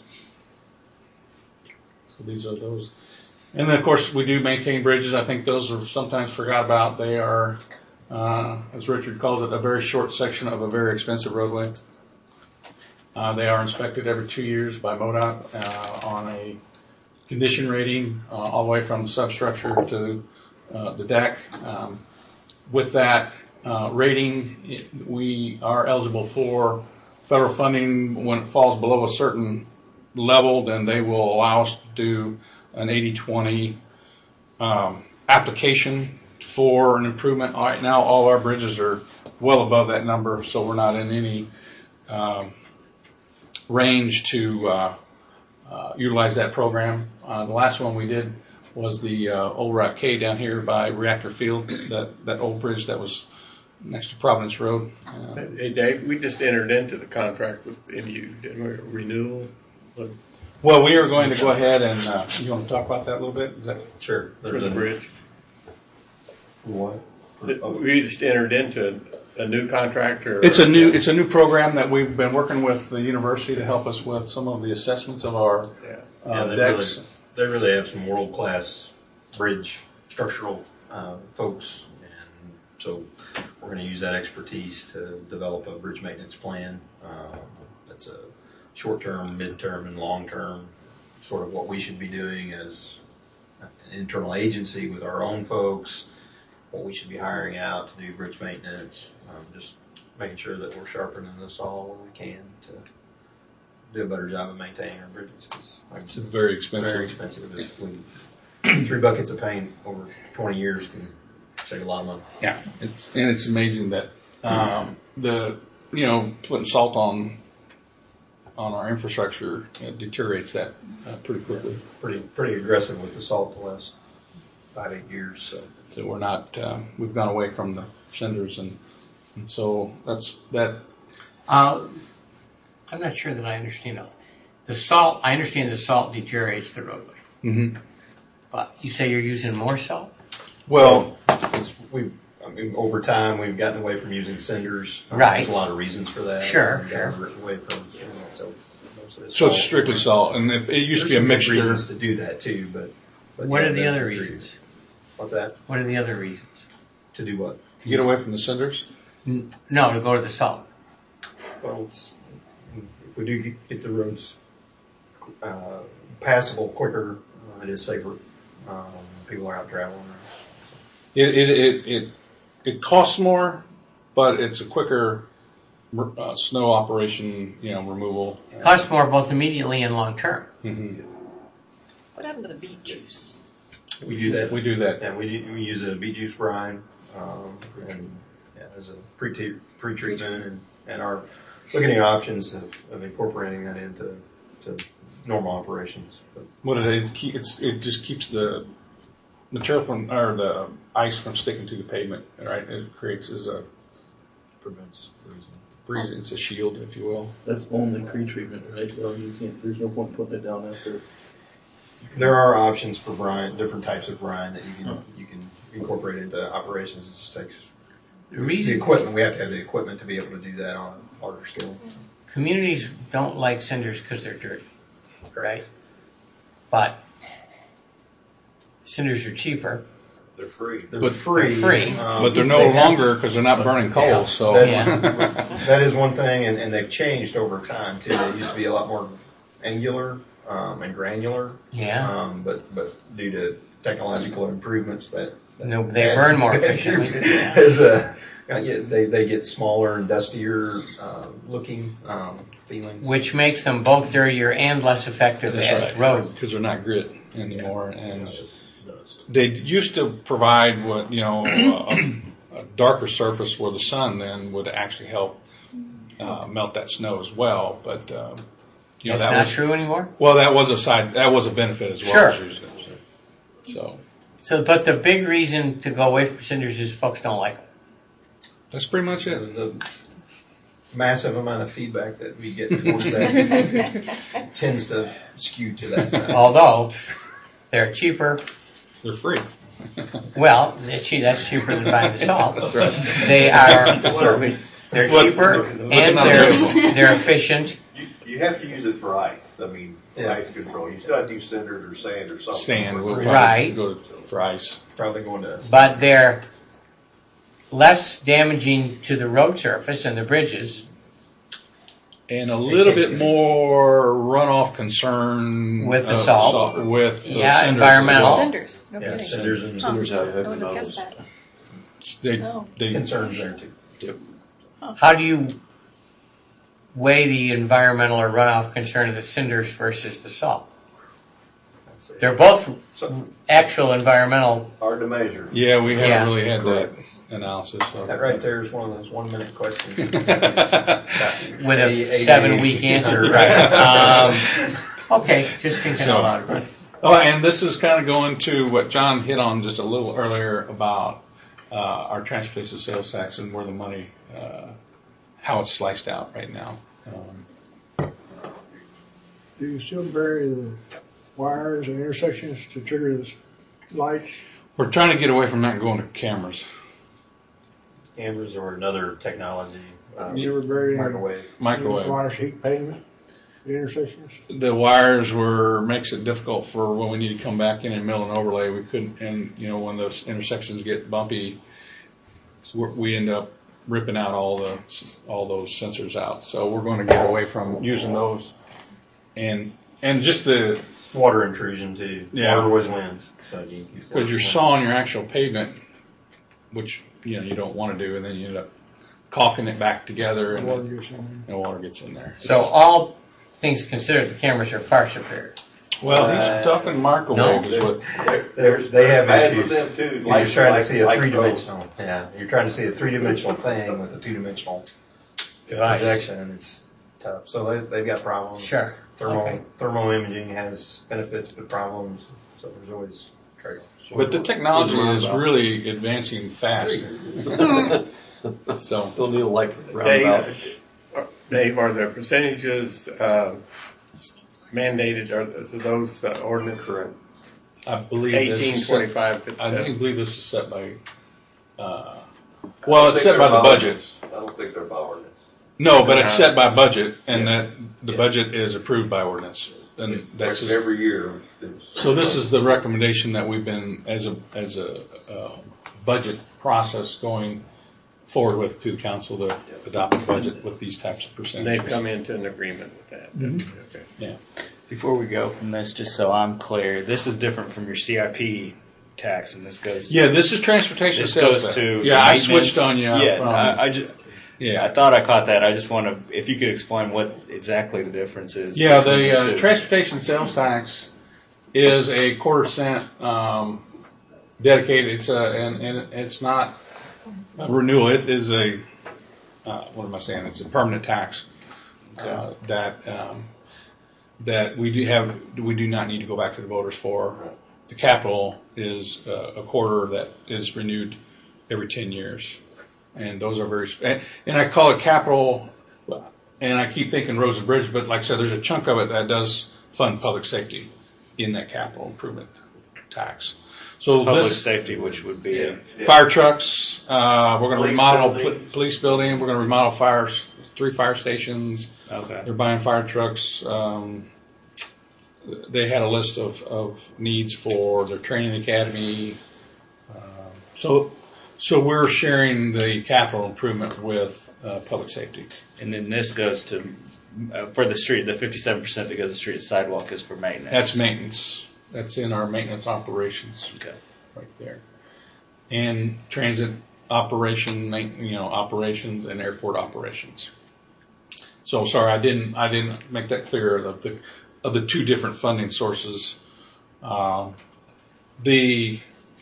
So these are those. And then, of course, we do maintain bridges. I think those are sometimes forgot about. They are, uh, as Richard calls it, a very short section of a very expensive roadway. Uh, they are inspected every two years by MoDOT uh, on a condition rating uh, all the way from the substructure to uh, the deck. Um, with that uh, rating, it, we are eligible for federal funding. When it falls below a certain level, then they will allow us to do an eighty twenty um, application for an improvement. All right, now all our bridges are well above that number, so we're not in any um, range to uh, uh, utilize that program. Uh, the last one we did was the uh, Old Rock K down here by Reactor Field, that, that old bridge that was next to Providence Road. Uh, Hey, Dave, we just entered into the contract with M U, didn't we? Renewal? But well, we are going to go ahead and, uh, you want to talk about that a little bit? Is that, Sure. for There's the a- bridge. What? We just entered into a new contract or? it's a new, it's a new program that we've been working with the university to help us with some of the assessments of our Yeah. Yeah, uh, they decks. really, they really have some world-class bridge structural uh, folks, and so we're going to use that expertise to develop a bridge maintenance plan. Um, that's a short-term, mid-term, and long-term, sort of what we should be doing as an internal agency with our own folks, what we should be hiring out to do bridge maintenance, um, just making sure that we're sharpening this all where we can to do a better job of maintaining our bridges. 'Cause like I It's said, very expensive. very expensive. If we, three buckets of paint over twenty years can save a lot of money. Yeah, it's and it's amazing that um, the you know putting salt on on our infrastructure uh, deteriorates that uh, pretty quickly. Pretty pretty aggressive with the salt the last five, eight years. So that we're not, uh, we've gone away from the cinders, and, and so that's, that, Uh, I'm not sure that I understand all. The salt, I understand the salt deteriorates the roadway. mhm. But you say you're using more salt? well, it's, we. I mean, over time, we've gotten away from using cinders. Um, Right. There's a lot of reasons for that. Sure, We've sure. gotten away from, you know, so most of it's So it's salt. strictly salt, and it, it used to be a There's some good mixture. reasons to do that too, but. but What yeah, are the that's other good reasons? What's that? What are the other reasons? To do what? To get away from the cinders? N- No, to go to the salt. Well, it's, if we do get- get the roads uh, passable quicker, uh, it is safer. Um, people are out traveling. It, it, it, it, it costs more, but it's a quicker uh, snow operation, you know, removal. Costs more both immediately and long term. Mhm. What happened to the beet juice? We do that. We do that. Yeah, we, we use a beet juice brine um, and yeah, as a pre pre-treatment and, and are looking at options of, of incorporating that into to normal operations. But What it is, keep- it's, it just keeps the material from, or the ice from sticking to the pavement, right? It creates as a prevents freezing. freeze, it's a shield, if you will. That's only pre-treatment, right? Well, you can't. There's no point putting it down after. There are options for brine, different types of brine that you can you can incorporate into operations. It just takes The the reason equipment. We have to have the equipment to be able to do that on a larger scale. communities don't like cinders because they're dirty, right? But cinders are cheaper. They're free. They're But- free, They're free. um, But they're no they have- longer, because they're not burning coal, Yeah, so. that's- that is one thing, and, and they've changed over time too. They used to be a lot more angular um, and granular. Yeah. Um, but but due to technological improvements, that, that No, they burn more that- efficiently. As a, yeah, they they get smaller and dustier uh, looking um, feelings. Which makes them both dirtier and less effective That's as right, road. because they're not grit anymore, and It's dust. they used to provide what, you know, a, a darker surface where the sun then would actually help uh, melt that snow as well, but, um, you know, That's that not was, true anymore. well, that was a side, that was a benefit as well Sure. as using it. So, So, but the big reason to go away from cinders is folks don't like them. that's pretty much The, it. the massive amount of feedback that we get towards that tends to skew to that side. Although they're cheaper. They're free. Well, it's che- that's cheaper than buying the salt. That's right. They are. They're Look- cheaper look and at they're that. they're efficient. You, you have to use it for ice. I mean, for Yeah. ice control. You still have to use cinders or sand or something. Sand will probably Right. go for ice. Probably going to But they're less damaging to the road surface and the bridges. And a little bit more runoff concern. With the of salt. With the Yeah, cinders as environmental. well. Cinders. No yeah, kidding. cinders and Cinders have I wouldn't have heavy guessed metals. that. They, Oh. they, concerns there too. How do you weigh the environmental or runoff concern of the cinders versus the salt? That's it. They're both So, actual environmental. hard to measure. yeah, we haven't Yeah. really had that analysis. So. That right there is one of those one minute questions. With a seven week answer, right? Um, okay, just thinking So- out loud. Oh, and this is kind of going to what John hit on just a little earlier about uh, our transportation sales tax and where the money, uh, how it's sliced out right now. Um, Do you still bury the wires and intersections to trigger the lights? we're trying to get away from that and going to cameras. Cameras or another technology. Um, You ever buried any microwave. Microwave. wires heat pavement, the intersections? The wires were makes it difficult for when we need to come back in and mill an overlay. We couldn't, and you know when those intersections get bumpy, we're, we end up ripping out all the all those sensors out. So we're going to get away from using those, and and just the It's water intrusion too. Yeah. Water always wins. So you, you because you're sawing your actual pavement, which you know you don't want to do, and then you end up caulking it back together, and, Water gets in there. and water gets in there. So all things considered, the cameras are far superior. Well, he's talking microwave is what. There's, they have Bad issues. with them too. You're Lights trying like- to see a like three those. dimensional. Yeah, you're trying to see a three dimensional thing with a two dimensional Device. projection, and it's tough. So they, they've got problems. Sure. Thermal Okay. thermal imaging has benefits but problems. So there's always trail. But the technology Roundabout. is really advancing fast. So Don't need a light Dave, roundabout. uh, Dave, are the percentages uh, mandated, are th- those uh, ordinance Correct. I believe this eighteen, is set, twenty-five, I fifty-seven? think, believe this is set by. Uh, I well, don't it's think set by they're the budget. ordinance. I don't think they're by ordinance. No, but it's Uh, set by budget, and that the Yeah. budget is approved by ordinance, and that's just, Every year. it's- so. This is the recommendation that we've been as a as a uh, budget process going forward with to the council to adopt a budget with these types of And percentages. they've come into an agreement with that. Okay. Yeah. Before we go from this, just so I'm clear, this is different from your C I P tax, and this goes. Yeah, this is transportation This sales goes tax. to. Yeah, I maintenance. switched on you. Yeah, from, I, I just. yeah. I thought I caught that. I just want to, if you could explain what exactly the difference is. Yeah, between the uh, two. transportation sales tax is a quarter cent um, dedicated. It's a and, and it's not a renewal. It is a uh, what am I saying? It's a permanent tax uh, that um, that we do have. We do not need to go back to the voters for. The capital is uh, a quarter that is renewed every ten years, and those are very. sp- And I call it capital. And I keep thinking roads and bridges, but like I said, there's a chunk of it that does fund public safety in that capital improvement tax. So Public this safety, which would be. fire trucks, uh, we're going to Police remodel building. pl- police building. We're going to remodel fires, three fire stations. Okay. They're buying fire trucks. Um, they had a list of, of needs for their training academy. Um, so, so we're sharing the capital improvement with uh, public safety. And then this goes to, uh, for the street, the fifty-seven percent that goes to street and sidewalk is for maintenance. That's maintenance. That's in our maintenance operations Okay. right there. And transit operation, ma- you know, operations and airport operations. So sorry, I didn't, I didn't make that clear of the, of the two different funding sources. Uh, the,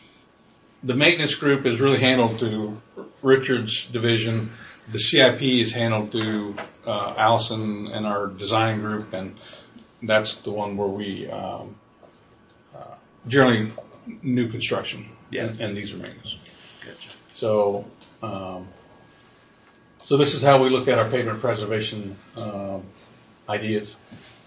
the maintenance group is really handled through Richard's division. The C I P is handled through uh, Allison and our design group, and that's the one where we um, uh, generally new construction. Yeah. and, and these are maintenance. Gotcha. So, um, so this is how we look at our pavement preservation um, ideas.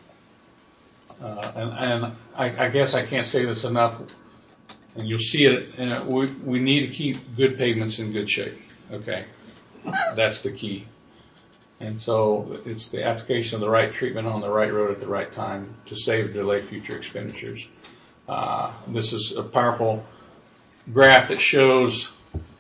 Uh, and and I, I guess I can't say this enough, and you'll see it. Uh, we we need to keep good pavements in good shape. Okay. That's the key. And so it's the application of the right treatment on the right road at the right time to save or delay future expenditures. Uh, this is a powerful graph that shows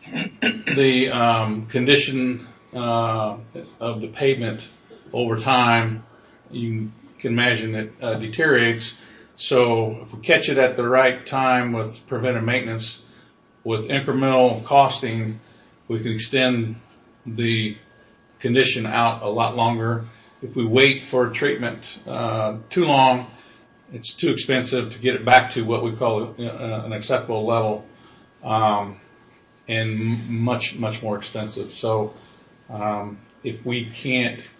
the um, condition uh, of the pavement over time. You can imagine it uh, deteriorates. So if we catch it at the right time with preventive maintenance, with incremental costing, we can extend the condition out a lot longer. If we wait for treatment uh, too long, it's too expensive to get it back to what we call uh, an acceptable level, um, and m- much, much more expensive. So um, if we can't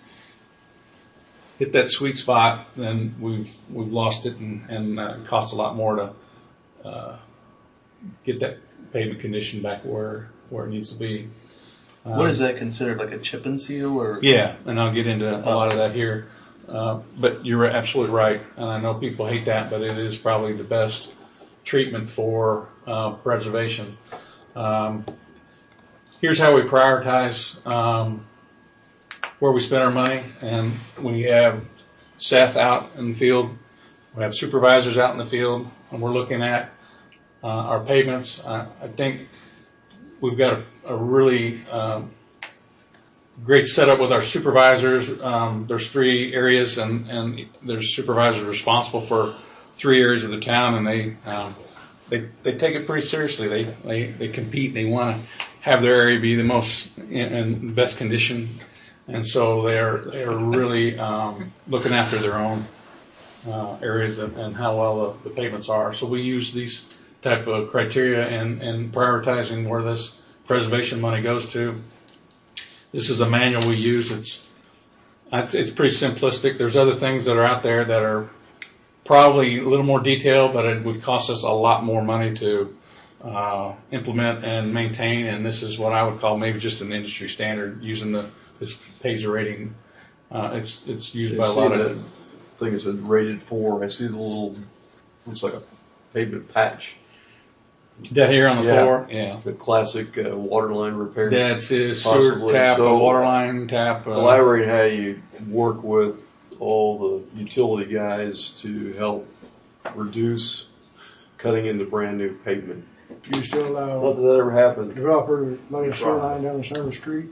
hit that sweet spot, then we've we've lost it, and, and uh, it costs a lot more to uh, get that pavement condition back where where it needs to be. What is that considered, like a chip and seal, or? Yeah, and I'll get into a lot of that here. Uh, but you're absolutely right, and I know people hate that, but it is probably the best treatment for uh, preservation. Um, here's how we prioritize um, where we spend our money, and we have staff out in the field. We have supervisors out in the field, and we're looking at uh, our pavements. I, I think we've got a, a really um, great setup with our supervisors. Um, there's three areas, and, and there's supervisors responsible for three areas of the town, and they um, they they take it pretty seriously. They they, they compete. They want to have their area be the most in, in best condition, and so they're they're really um, looking after their own uh, areas and, and how well the, the pavements are. So we use these type of criteria and, and prioritizing where this preservation money goes to. This is a manual we use. It's, it's it's pretty simplistic. There's other things that are out there that are probably a little more detailed, but it would cost us a lot more money to uh, implement and maintain. And this is what I would call maybe just an industry standard using the this Paisley rating. Uh, it's it's used You by a see lot that of. thing that says rated four. I see the little, looks like a pavement patch. That here on the Yeah. floor, yeah. The classic uh, water line repair. That's his sewer Possibly. tap, So- a water line tap. Uh, Elaborate how you work with all the utility guys to help reduce cutting into brand new pavement. Do you still allow Not that that ever happened. developer to lay a sewer line down the center of the street?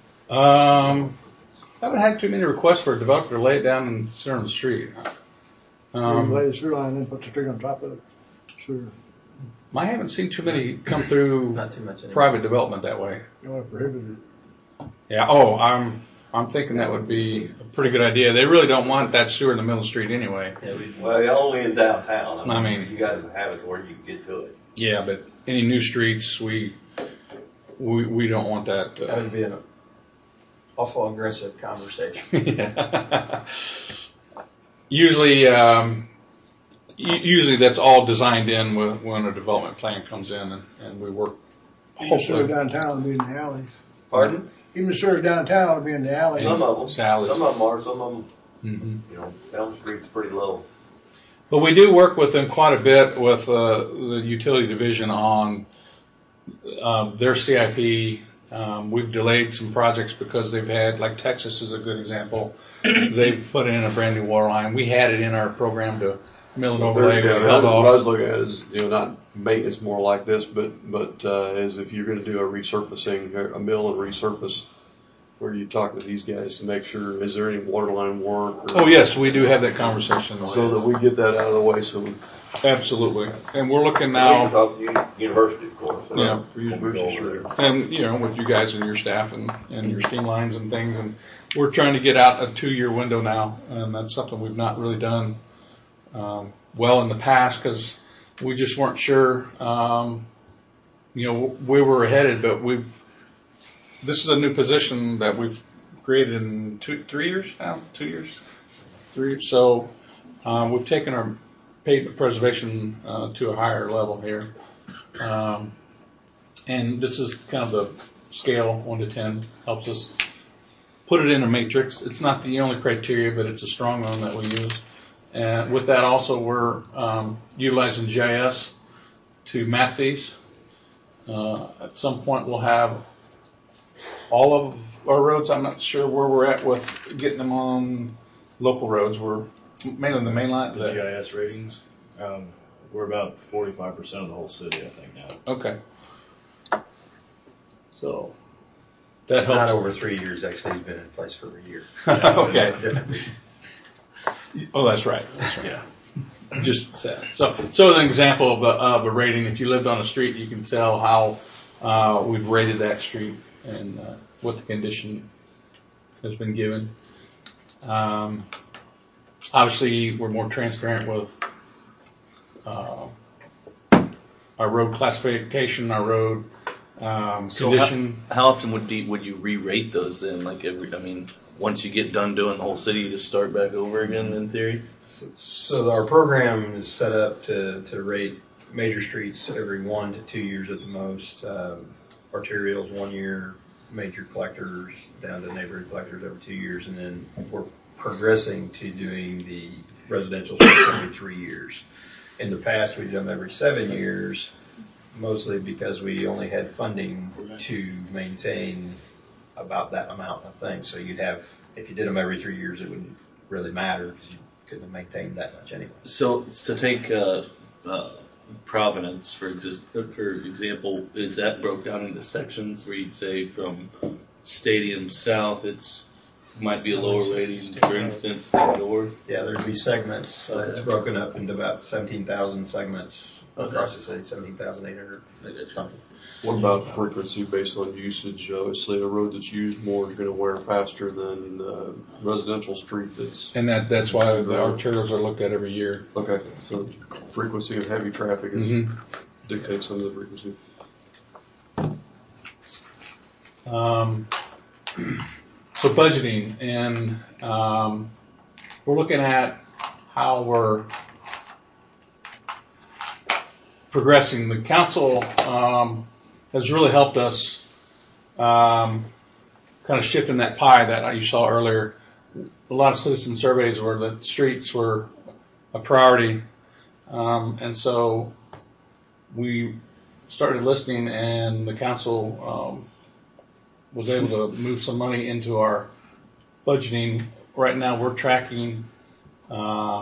Um, I haven't had too many requests for a developer to lay it down in the center of the street. Or Um, lay the sewer line and then put the street on top of it? Sewer. I haven't seen too many come through Not too much anymore. private development that way. You know, prohibited. Yeah. Oh, I'm I'm thinking that would be a pretty good idea. They really don't want that sewer in the middle of the street anyway. Yeah, we, Well, only in downtown. I mean- You gotta have it where you can get to it. Yeah, but any new streets, we we we don't want that. that Uh, would be an awful aggressive conversation. yeah. Usually, um, u- usually that's all designed in with, when a development plan comes in, and, and we work. Even sewer Hopefully, downtown will be in the alleys. Pardon? Even the sewer downtown will be in the alleys. Some of them. Salads. Some of them are, some of them, Mhm. you know, Elm Street's pretty low. But we do work with them quite a bit with uh, the utility division on uh, their C I P. Um, we've delayed some projects because they've had, like Texas is a good example. They've put in a brand new water line. We had it in our program to mill and overlay. We Yeah, held what I off. was looking at is, you know, not maintenance more like this, but, but, uh, as if you're gonna do a resurfacing, a mill and resurface, where you talk to these guys to make sure, is there any water line work? or- Oh yes, we do have that conversation. So that we get that out of the way, so we Absolutely, and we're looking We can now, talk to uni- university, of course. Yeah. for university street. and you know, with you guys and your staff and, and your steam lines and things, and we're trying to get out a two-year window now, and that's something we've not really done um, well in the past because we just weren't sure, um, you know, where we were headed. But we've this is a new position that we've created in two, three years now, two years, three years. So um, we've taken our pavement preservation uh, to a higher level here. Um, and this is kind of the scale, one to ten, helps us put it in a matrix. It's not the only criteria, but it's a strong one that we use. And with that also, we're um, utilizing G I S to map these. Uh, at some point, we'll have all of our roads. I'm not sure where we're at with getting them on local roads. We're mainly the main line. The G I S ratings, um, we're about forty-five percent of the whole city, I think now. Okay. So that Not helps. over three years, actually, he's been in place for a year. Okay. Different. Oh, that's right. That's right. Yeah. Just said. So, so an example of a, of a rating. If you lived on a street, you can tell how uh, we've rated that street and uh, what the condition has been given. Um, obviously, we're more transparent with uh, our road classification, our road um, So condition. how, how often would you, would you re-rate those then? Like every, I mean, once you get done doing the whole city, you just start back over again in theory? So our program is set up to, to rate major streets every one to two years at the most. Um, arterials one year, major collectors down to neighborhood collectors every two years, and then we're progressing to doing the residential streets every three years. In the past, we did them every seven years, mostly because we only had funding to maintain about that amount of things. So you'd have, if you did them every three years, it wouldn't really matter because you couldn't have maintained that much anyway. So to take uh, uh, Providence, for, exist- for example, is that broke down into sections where you'd say from Stadium South, it's might be a lower rating, for instance, than North? Yeah, there'd be segments. Uh, it's broken up into about seventeen thousand segments across the city, seventeen thousand eight hundred something. What about frequency based on usage? Obviously, a road that's used more is going to wear faster than a residential street that's. And that, that's why the arterials are looked at every year. Okay, so frequency of heavy traffic is, Mhm. dictates some of the frequency. Um, so budgeting, and um, we're looking at how we're progressing. The council um, has really helped us um, kind of shift in that pie that you saw earlier. A lot of citizen surveys where the streets were a priority, um, and so we started listening, and the council um, was able to move some money into our budgeting. Right now, we're tracking uh,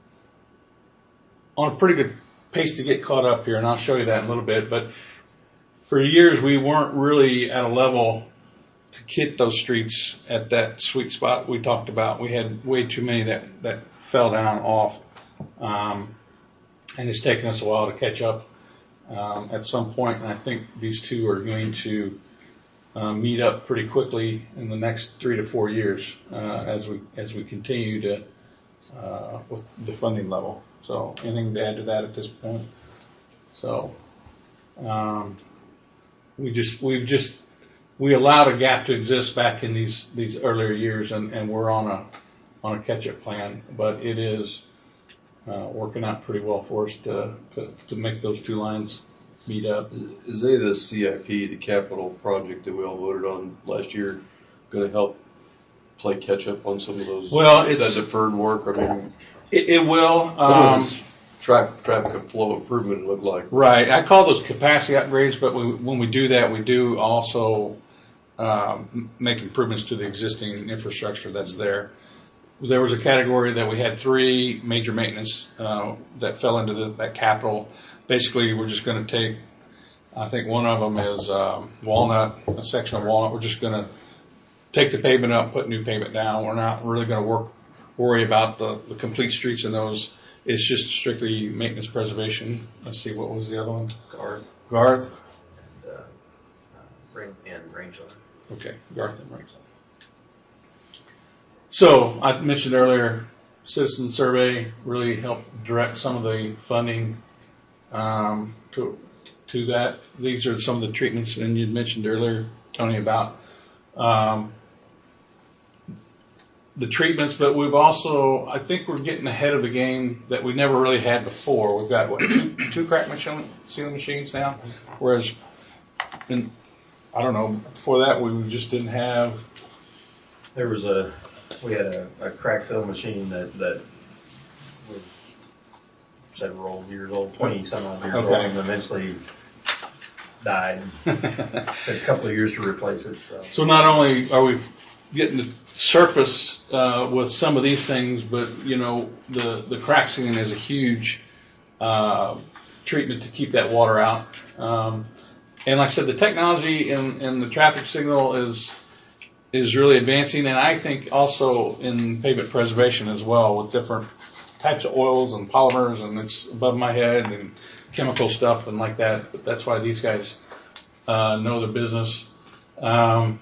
on a pretty good pace to get caught up here, and I'll show you that in a little bit. But for years, we weren't really at a level to get those streets at that sweet spot we talked about. We had way too many that, that fell down off, um, and it's taken us a while to catch up um, at some point, and I think these two are going to uh, meet up pretty quickly in the next three to four years uh, as we as we continue to uh, with the funding level. So anything to add to that at this point? So um, we just we've just we allowed a gap to exist back in these these earlier years, and, and we're on a on a catch up plan. But it is uh, working out pretty well for us to, to to make those two lines meet up. Is, is any of the C I P, the capital project that we all voted on last year, going to help play catch up on some of those? Well, it's that deferred work. I mean, it, it will. Some Um, of it's traffic, traffic flow improvement look like. Right. I call those capacity upgrades, but we, when we do that, we do also um, make improvements to the existing infrastructure that's there. There was a category that we had three major maintenance uh, that fell into the, that capital. Basically, we're just going to take, I think one of them is um, Walnut, a section of Walnut. We're just going to take the pavement up, put new pavement down. We're not really going to work worry about the, the complete streets in those. It's just strictly maintenance preservation. Let's see, what was the other one? Garth. Garth. And, uh, uh, Ring, and Rangeline. Okay, Garth and Rangeline. So I mentioned earlier, citizen survey really helped direct some of the funding um, to to that. These are some of the treatments, and you mentioned earlier, Tony, about um, the treatments, but we've also, I think we're getting ahead of the game that we never really had before. We've got, what, two, two crack machine, sealing machines now, whereas, in, I don't know, before that we just didn't have. There was a, we had a, a crack fill machine that, that was several years old, twenty some odd years old, Okay. and eventually died. Took a couple of years to replace it. So, So not only are we getting the surface uh, with some of these things, but you know the the crack sealing is a huge uh, treatment to keep that water out. Um, and like I said, the technology in, in the traffic signal is is really advancing, and I think also in pavement preservation as well, with different types of oils and polymers, and it's above my head, and chemical stuff and like that. But that's why these guys uh, know the business. Um,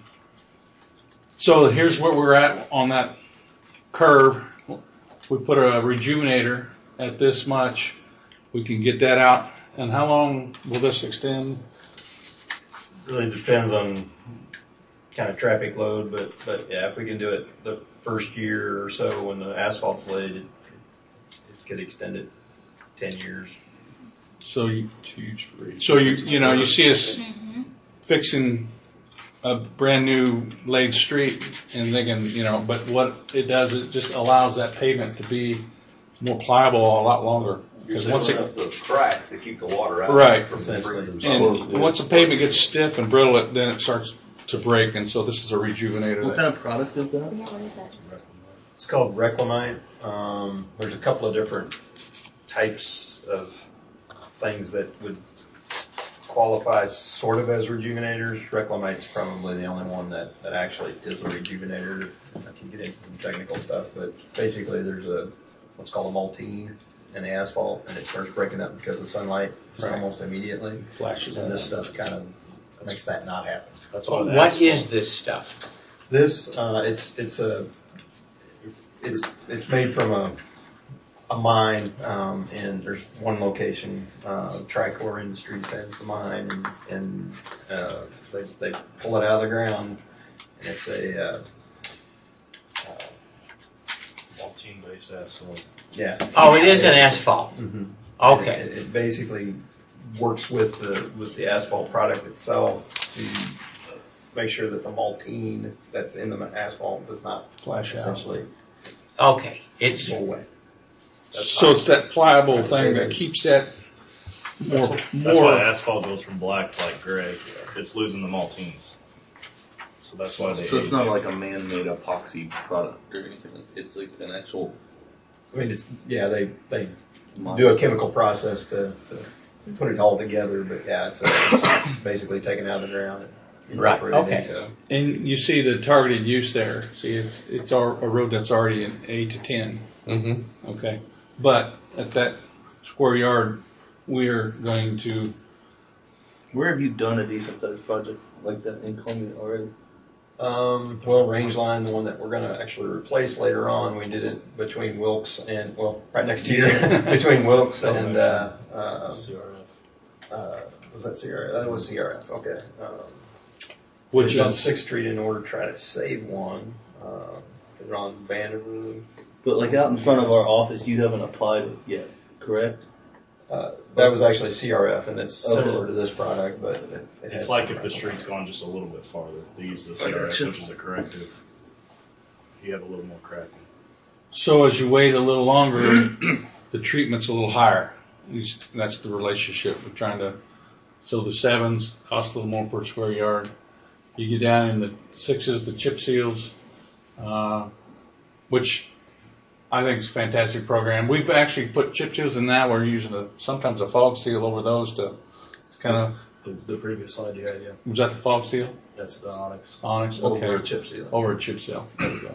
So here's where we're at on that curve. We put a rejuvenator at this much. We can get that out. And how long will this extend? really depends on kind of traffic load, but, but yeah, if we can do it the first year or so when the asphalt's laid, it, it could extend it ten years. So you, It's huge for each. so you, you know, you see us fixing a brand new laid street and thinking, you know, but what it does, it just allows that pavement to be more pliable a lot longer. You're Because once it, sealing up the cracks to keep the water out. Right. From freezing. and once the pavement gets stiff and brittle, it, then it starts to break. And so this is a rejuvenator. What that- kind of product is that? Yeah, what is that? It's called Reclamite. Um, there's a couple of different types of things that would qualify sort of as rejuvenators. Reclamite's probably the only one that, that actually is a rejuvenator. I can get into some technical stuff, but basically there's a what's called a maltine in the asphalt, and it starts breaking up because of sunlight just Right. almost immediately. Flashes And in. this stuff kind of makes that not happen. That's Well, why the what asphalt- is this stuff? This, uh, it's, it's a, it's, it's made from a, a mine, um, and there's one location, uh, Tricor Industries has the mine, and, and, uh, they, they pull it out of the ground, and it's a, uh, uh, Maltine-based asphalt. yeah. Oh, it is an asphalt. Mhm. Okay. It, it basically works with the, with the asphalt product itself to make sure that the maltine that's in the asphalt does not Flash out. essentially Okay, it's, go away. That's So fine. it's that pliable I'd say thing that there's- keeps that That's, more, wh- that's why more. asphalt goes from black to like gray. It's losing the maltines. So that's why they. So it's age. not like a man-made epoxy product or anything. It's like an actual. I mean, it's, yeah, they, they do a chemical process to, to put it all together, but yeah, it's, it's, it's basically taken out of the ground and Right, incorporated okay. into. And you see the targeted use there. See, it's it's our, a road that's already in eight to ten. Mm-hmm. Okay, but at that square yard, we are going to. Where have you done a decent sized project like that in Columbia already? Um, well, Range Line, the one that we're gonna actually replace later on, we did it between Wilkes and, well, right next to you, between Wilkes and, uh, uh, C R F. uh, was that C R F? That was C R F, okay. Um, Which we did on is Sixth Street in order to try to save one, um, put it on Vanderbilt. But like out in front of our office, you haven't applied it yet, correct? Uh, that was actually C R F, and it's Okay. similar to this product, but it, it It's has like some if the problems. street's gone just a little bit farther, they use the I C R F, gotcha. which is a corrective. If you have a little more cracking. so as you wait a little longer, the treatment's a little higher. At least that's the relationship we're trying to. So the sevens cost a little more per square yard. You get down in the sixes, the chip seals, uh, which I think is a fantastic program. We've actually put chip seals in that. We're using a, sometimes a fog seal over those to kind of. The, the previous slide you had, yeah, Was that the fog seal? that's the Onyx. Onyx. Over Okay. a chip seal. Over a chip seal. There we go.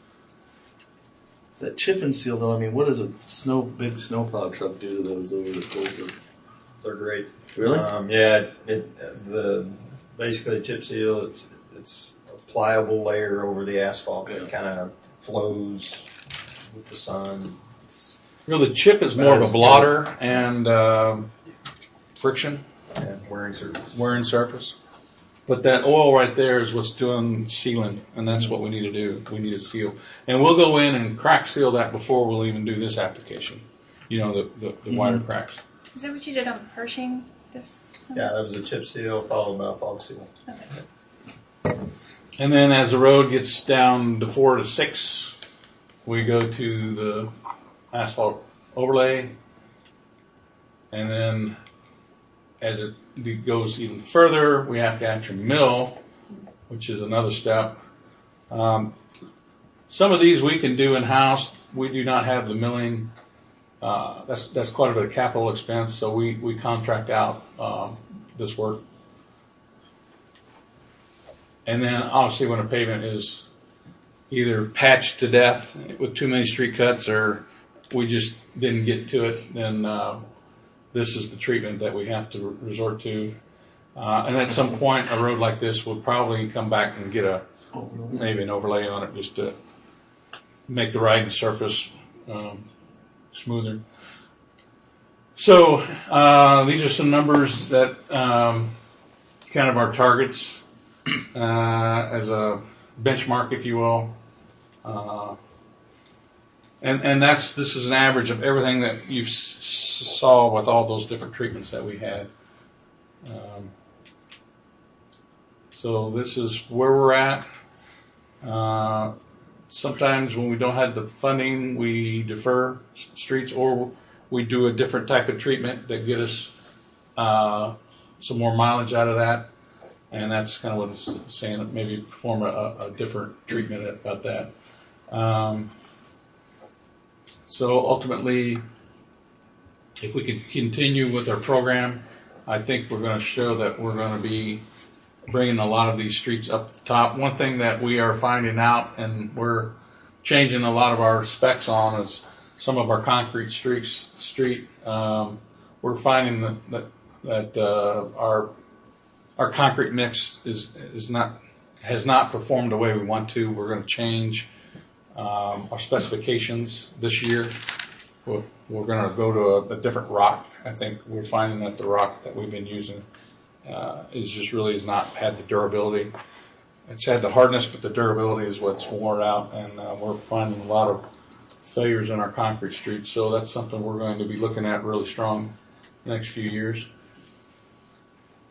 That chip and seal though, I mean, what does a snow big snowplow truck do to those over the course of? They're great. Really? Um, yeah, it, it the basically chip seal. It's it's a pliable layer over the asphalt that Yeah. kind of flows with the sun. It's Well, the chip is more of a blotter and um friction, yeah, wearing surface. wearing surface. But that oil right there is what's doing sealing, and that's what we need to do. We need to seal. And we'll go in and crack seal that before we'll even do this application. You know, the, the, the wider cracks. Is that what you did on Pershing this summer? Yeah, that was a chip seal followed by a fog seal. Okay. And then as the road gets down to four to six, we go to the asphalt overlay. And then as it goes even further, we have to actually mill, which is another step. Um, some of these we can do in-house. We do not have the milling. Uh, that's that's quite a bit of capital expense, so we, we contract out uh, this work. And then obviously when a pavement is either patched to death with too many street cuts or we just didn't get to it, then uh, this is the treatment that we have to resort to. Uh, and at some point, a road like this will probably come back and get a maybe an overlay on it just to make the riding surface um, smoother. So uh, these are some numbers that um, kind of our targets uh, as a benchmark, if you will. Uh, and and that's this is an average of everything that you s- saw with all those different treatments that we had. Um, so this is where we're at. Uh, sometimes when we don't have the funding, we defer s- streets, or we do a different type of treatment that get us uh, some more mileage out of that. And that's kind of what it's saying, maybe perform a, a different treatment about that. Um, so ultimately, if we can continue with our program, I think we're going to show that we're going to be bringing a lot of these streets up the top. One thing that we are finding out, and we're changing a lot of our specs on, is some of our concrete streets. Street, um, we're finding that that, that uh, our our concrete mix is is not has not performed the way we want to. We're going to change um, our specifications this year. We're, we're going to go to a, a different rock. I think we're finding that the rock that we've been using uh, is just really has not had the durability. It's had the hardness, but the durability is what's worn out, and uh, we're finding a lot of failures in our concrete streets. So that's something we're going to be looking at really strong the next few years.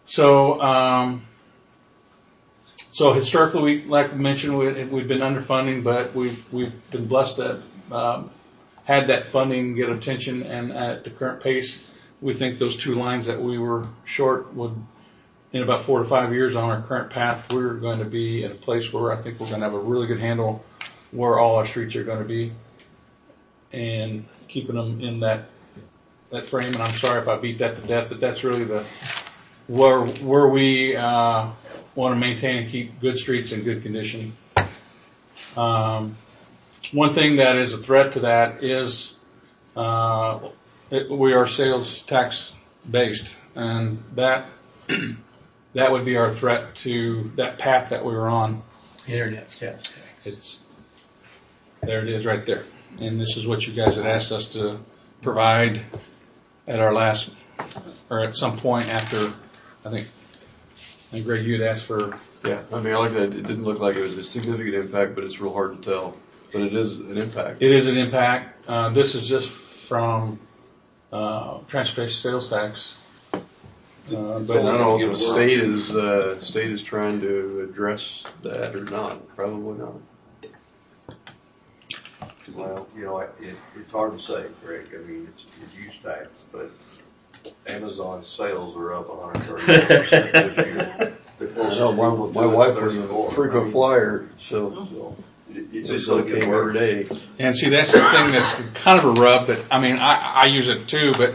So, um, so historically, we, like we mentioned, we, we've been underfunding, but we've we've been blessed to um, had that funding get attention, and at the current pace, we think those two lines that we were short would, in about four to five years on our current path, we're going to be at a place where I think we're going to have a really good handle where all our streets are going to be, and keeping them in that that frame. And I'm sorry if I beat that to death, but that's really the where where we uh, want to maintain and keep good streets in good condition. Um, one thing that is a threat to that is uh, it, we are sales tax based, and that that would be our threat to that path that we were on. Internet sales tax. It's there. It is right there, and this is what you guys had asked us to provide at our last, or at some point after. I think, I think Greg, you had asked for. Yeah, I mean, I like that. It didn't look like it was a significant impact, but it's real hard to tell. But it is an impact. It is an impact. Uh, this is just from uh, transportation sales tax. Uh, but I don't know if the state is uh, state is trying to address that or not. Probably not. Well, you know, it, it's hard to say, Greg. I mean, it's, it's use tax, but Amazon sales are up one hundred thirty percent this year. I know my, my wife was a frequent flyer, so, so it's it's just so looking came worse. every day. And see, that's the thing that's kind of a rub. But I mean, I, I use it too. But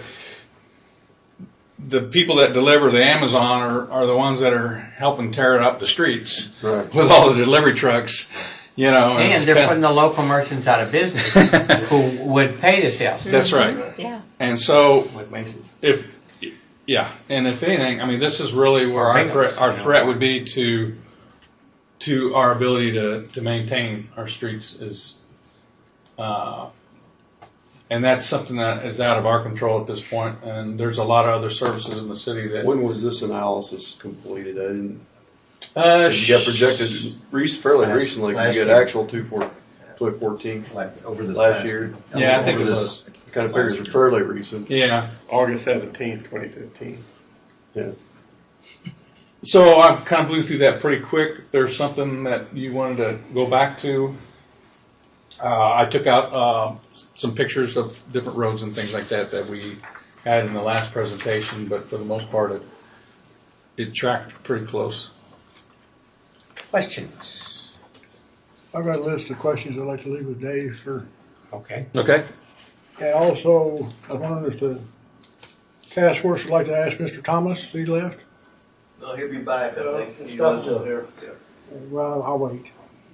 the people that deliver the Amazon are, are the ones that are helping tear up the streets Right. with all the delivery trucks. You know, And they're putting the local merchants out of business who would pay the sales tax. That's right. Yeah. And so, With Macy's. if yeah, and if anything, I mean, this is really where our threat, our threat would be to to our ability to, to maintain our streets is, uh, and that's something that is out of our control at this point. And there's a lot of other services in the city that When was this analysis completed? I didn't. uh, You got projected re- fairly Last- recently. You last got year. actual two for twenty fourteen Like over this last past- year. Yeah, I think Over it this- was. Kind of figures are fairly recent. Yeah. August seventeenth, twenty fifteen. Yeah. So I kind of blew through that pretty quick. If there's something that you wanted to go back to, uh, I took out uh, some pictures of different roads and things like that that we had in the last presentation, but for the most part, it, it tracked pretty close. Questions? I've got a list of questions I'd like to leave with Dave for, Okay. Okay. and also I wonder if the task force would like to ask Mister Thomas, he left. No, he'll be back, I Uh, think. his He stuff's was- still here. Well, I'll wait.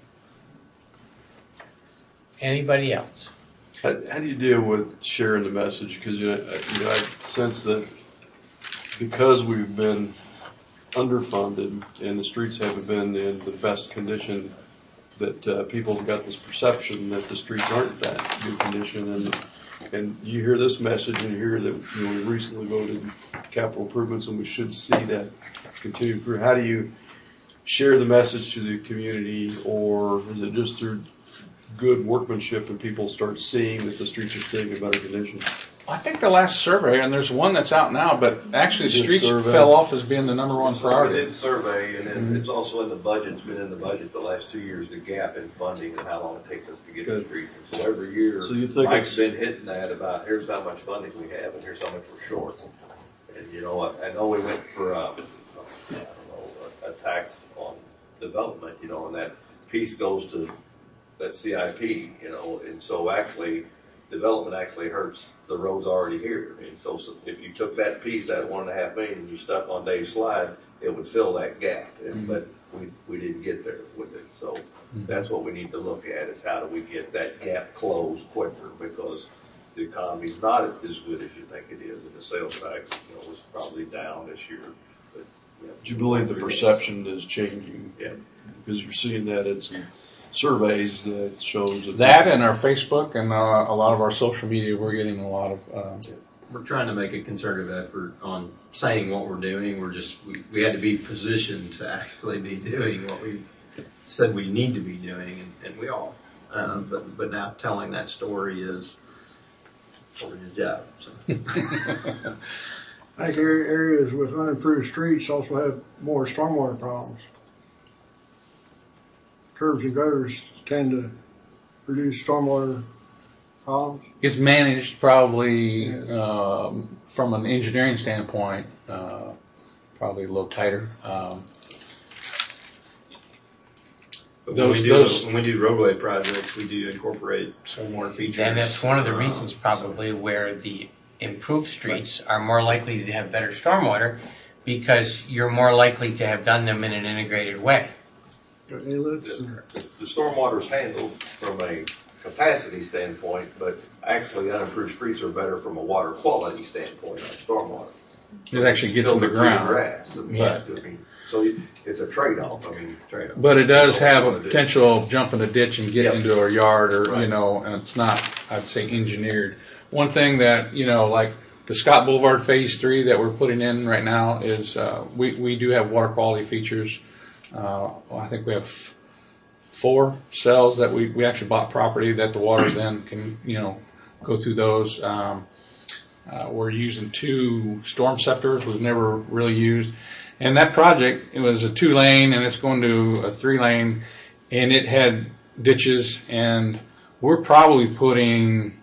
Anybody else? How, how do you deal with sharing the message? Because you know, I, you know, I sense that because we've been underfunded and the streets haven't been in the best condition, that uh, people have got this perception that the streets aren't that good condition. And and you hear this message and you hear that you know we recently voted capital improvements and we should see that continue through. How do you share the message to the community, or is it just through good workmanship and people start seeing that the streets are staying in better condition? I think the last survey, and there's one that's out now, but actually Good streets survey. fell off as being the number one We priority. did a survey, and then it's also in the budget, it's been in the budget the last two years, the gap in funding and how long it takes us to get the Good. street. And so every year, So you think Mike's it's- been hitting that about, here's how much funding we have, and here's how much we're short. And you know, I, I know we went for, uh, I don't know, a, a tax on development, you know, and that piece goes to that C I P, you know, and so actually, development actually hurts the roads already here. And so, so if you took that piece, that one and a half million, and you stuck on Dave's slide, it would fill that gap. And, but we, we didn't get there with it. So that's what we need to look at is how do we get that gap closed quicker, because the economy's not as good as you think it is. And the sales tax, you know, was probably down this year. But, you know, Do you believe the perception is changing? Yeah. Because you're seeing that in some surveys that shows that, That and our Facebook and uh, a lot of our social media, we're getting a lot of. Uh, We're trying to make a concerted effort on saying what we're doing. We're just, we, we had to be positioned to actually be doing what we said we need to be doing, and, and we are. Uh, but, but now telling that story is part of his job. So. I think area- areas with unimproved streets also have more stormwater problems. Curbs and gutters tend to produce stormwater problems. It's managed probably um, from an engineering standpoint, uh, probably a little tighter. Um, But Those- when, we do, those- when we do roadway projects, we do incorporate stormwater features. And that's one of the Um, reasons probably where the improved streets are more likely to have better stormwater, because you're more likely to have done them in an integrated way. Inlets and The the stormwater is handled from a capacity standpoint, but actually unimproved streets are better from a water quality standpoint on stormwater. It actually gets in the Filtered through ground. grass. Yeah. I mean, so you- it's a trade-off, I mean, trade-off. But it does have a potential of jumping a ditch and getting Yep. into a yard, or, you Right. know, and it's not, I'd say, engineered. One thing that, you know, like the Scott Boulevard Phase Three that we're putting in right now is, uh, we, we do have water quality features. Uh, I think we have four cells that we, we actually bought property that the water then can, you know, go through those. Um, uh, we're using two storm scepters we've never really used. And that project, it was a two lane and it's going to a three lane, and it had ditches, and we're probably putting,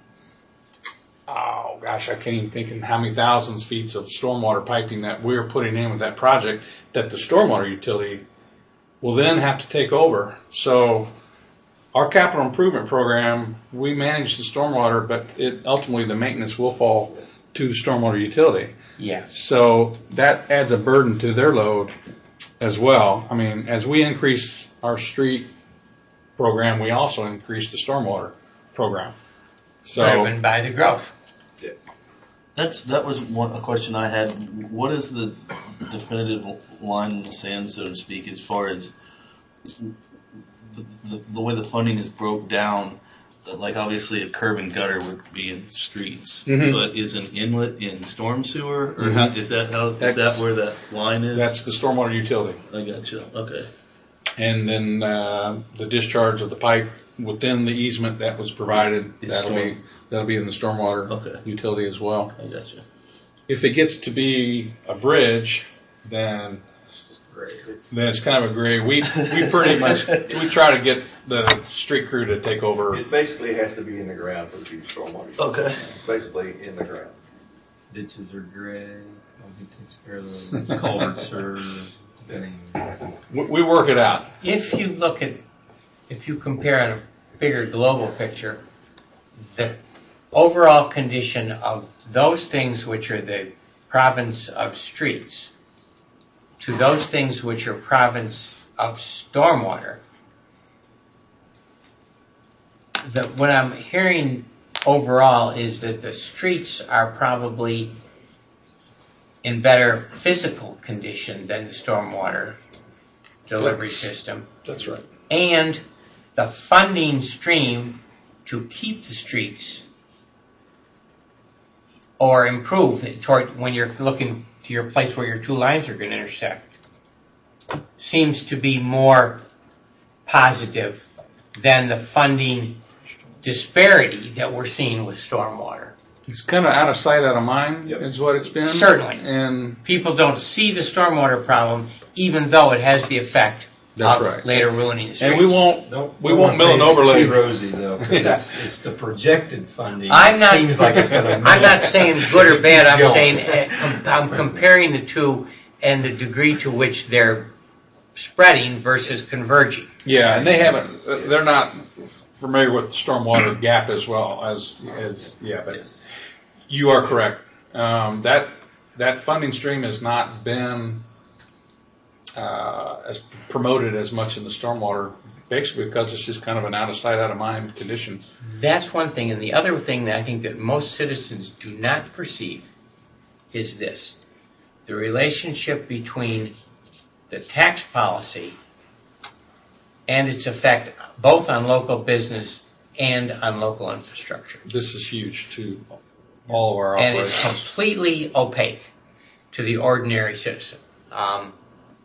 oh gosh, I can't even think of how many thousands feet of stormwater piping that we're putting in with that project that the stormwater utility will then have to take over. So our capital improvement program, we manage the stormwater, but it ultimately the maintenance will fall to the stormwater utility. Yes. So that adds a burden to their load as well. I mean, as we increase our street program, we also increase the stormwater program. So Driven by the growth. That's that was one a question I had. What is the definitive line in the sand, so to speak, as far as the, the, the way the funding is broke down? Like obviously, a curb and gutter would be in streets, Mhm. but is an inlet in storm sewer, or how, is that how is that That's- where that line is? that's the stormwater utility. I got you. Okay. And then uh, the discharge of the pipe within the easement that was provided, Is that'll storm- be that'll be in the stormwater Okay. utility as well. I got you. If it gets to be a bridge, then then it's kind of a gray. We we pretty much we try to get the street crew to take over. It basically has to be in the ground for the deep stormwater. Okay. It's basically in the ground. Ditches are gray. He takes care of those. Culverts are. I mean, We, we work it out. If you look at, if you compare on a bigger global picture, the overall condition of those things which are the province of streets to those things which are province of stormwater, the, what I'm hearing overall is that the streets are probably in better physical condition than the stormwater delivery That's- system. That's right. And the funding stream to keep the streets or improve it toward when you're looking to your place where your two lines are going to intersect seems to be more positive than the funding disparity that we're seeing with stormwater. It's kind of out of sight, out of mind, Yep. is what it's been. Certainly. And People don't see the stormwater problem, even though it has the effect That's of right. later ruining the streets. and we won't don't, we don't won't wanna mill an paint it overlay. too rosy though, 'cause Yeah. it's, it's the projected funding. I'm not- Seems like it's going to. I'm not saying good or bad. I'm Going. saying uh, com- I'm comparing the two and the degree to which they're spreading versus converging. Yeah, and they haven't. They're not familiar with the stormwater gap as well as as yeah. But Yes. you are correct. Um, that that funding stream has not been uh, as promoted as much in the stormwater, basically because it's just kind of an out of sight, out of mind condition. That's one thing. And the other thing that I think that most citizens do not perceive is this: the relationship between the tax policy and its effect both on local business and on local infrastructure. This is huge to all of our And it's operations. completely opaque to the ordinary citizen. Um,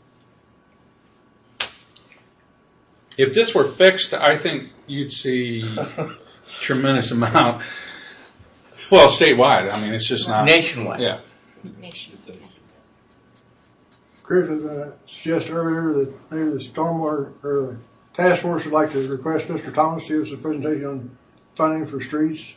If this were fixed, I think you'd see tremendous amount. Well, statewide. I mean, it's just not nationwide. Yeah, Chris was going to suggest earlier that maybe the stormwater or the task force would like to request Mister Thomas to give us a presentation on funding for streets.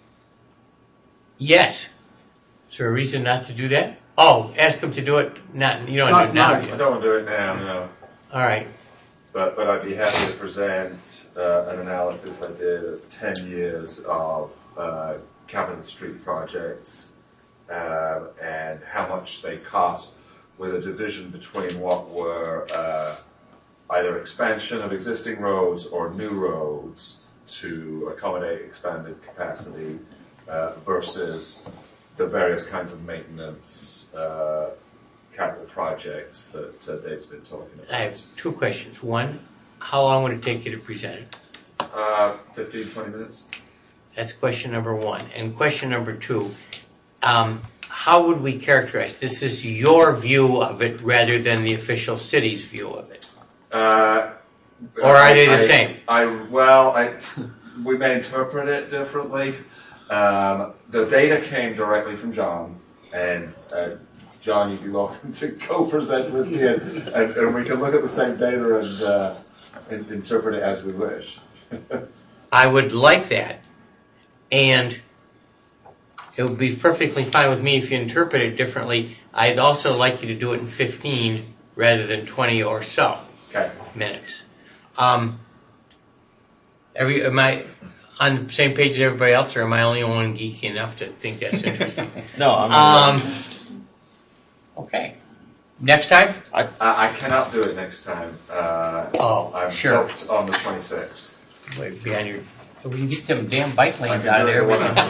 Yes. Is there a reason not to do that? Oh, ask him to do it. Not you don't Not do it now. now. do you? I don't want to do it now, no. All right. But but I'd be happy to present uh, an analysis I did of ten years of uh, capital street projects uh, and how much they cost, with a division between what were uh, either expansion of existing roads or new roads to accommodate expanded capacity uh, versus the various kinds of maintenance uh, capital projects that uh, Dave's been talking about. I have two questions. One, how long would it take you to present it? Uh, fifteen, twenty minutes. That's question number one. And question number two, um, how would we characterize this? Is your view of it rather than the official city's view of it? Uh, Or are they the I- same? I well, I we may interpret it differently. Um, the data came directly from John, and uh, John, you'd be welcome to co-present with me, and, and, and we can look at the same data and, uh, and interpret it as we wish. I would like that. And it would be perfectly fine with me if you interpret it differently. I'd also like you to do it in fifteen rather than twenty or so Okay. minutes. Um, every, am I on the same page as everybody else, or am I only one geeky enough to think that's interesting? No, I'm. um, okay. Next time? I, I cannot do it next time. Uh, Oh, I'm sure. booked on the twenty-sixth. Wait, behind your. So we can get them damn bike lanes I out of can there. do We it can-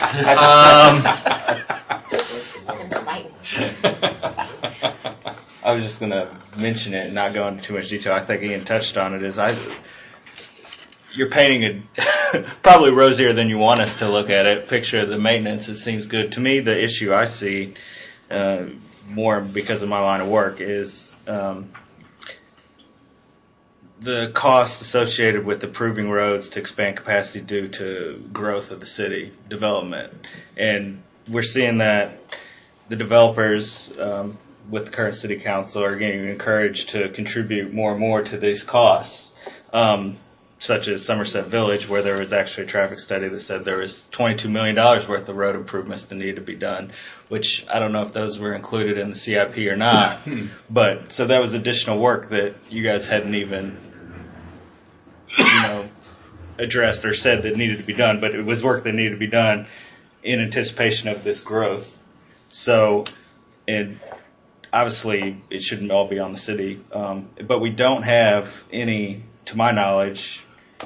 when um, I was just going to mention it and not go into too much detail. I think Ian touched on it. Is I, you're painting a probably rosier than you want us to look at it. Picture of the maintenance. It seems good to me. The issue I see uh, more because of my line of work is um, the cost associated with improving roads to expand capacity due to growth of the city development, and we're seeing that the developers. Um, with the current city council are getting encouraged to contribute more and more to these costs, um, such as Somerset Village, where there was actually a traffic study that said there was twenty-two million dollars worth of road improvements that need to be done, which I don't know if those were included in the C I P or not. But so that was additional work that you guys hadn't even, you know, addressed or said that needed to be done, but it was work that needed to be done in anticipation of this growth. So, and obviously, it shouldn't all be on the city, um, but we don't have any, to my knowledge,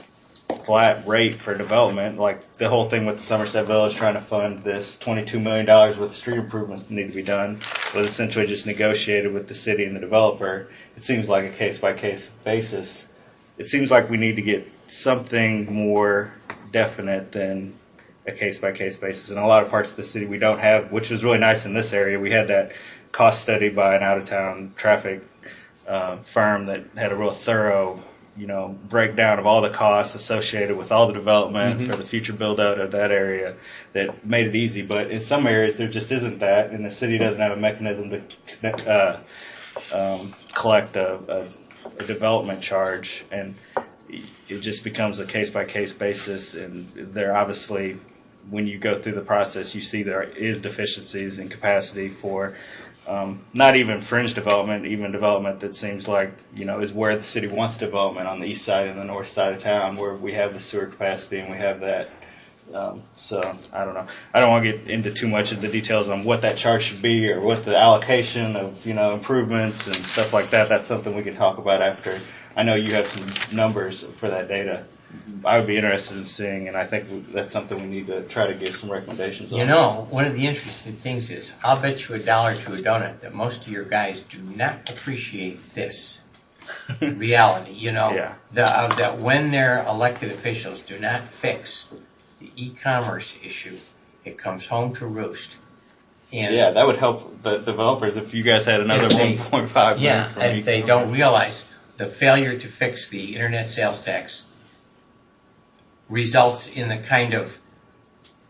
flat rate for development. Like the whole thing with the Somerset Village trying to fund this twenty-two million dollars worth of street improvements that need to be done was essentially just negotiated with the city and the developer. It seems like a case-by-case basis. It seems like we need to get something more definite than a case-by-case basis. In a lot of parts of the city we don't have, which was really nice in this area. We had that cost study by an out-of-town traffic uh, firm that had a real thorough, you know, breakdown of all the costs associated with all the development Mhm. for the future build-out of that area that made it easy. But in some areas there just isn't that, and the city doesn't have a mechanism to connect, uh, um, collect a, a, a development charge, and it just becomes a case-by-case basis. And there obviously, when you go through the process, you see there is deficiencies in capacity for Um, not even fringe development, even development that seems like, you know, is where the city wants development on the east side and the north side of town, where we have the sewer capacity and we have that. Um, so, I don't know. I don't want to get into too much of the details on what that charge should be or what the allocation of, you know, improvements and stuff like that. That's something we can talk about after. I know you have some numbers for that data. I would be interested in seeing, and I think that's something we need to try to give some recommendations on. You know, one of the interesting things is, I'll bet you a dollar to a donut that most of your guys do not appreciate this reality. You know, Yeah. the, uh, that when their elected officials do not fix the e-commerce issue, it comes home to roost. And Yeah, that would help the developers if you guys had another If they- one point five million yeah, for and me. they don't realize the failure to fix the internet sales tax results in the kind of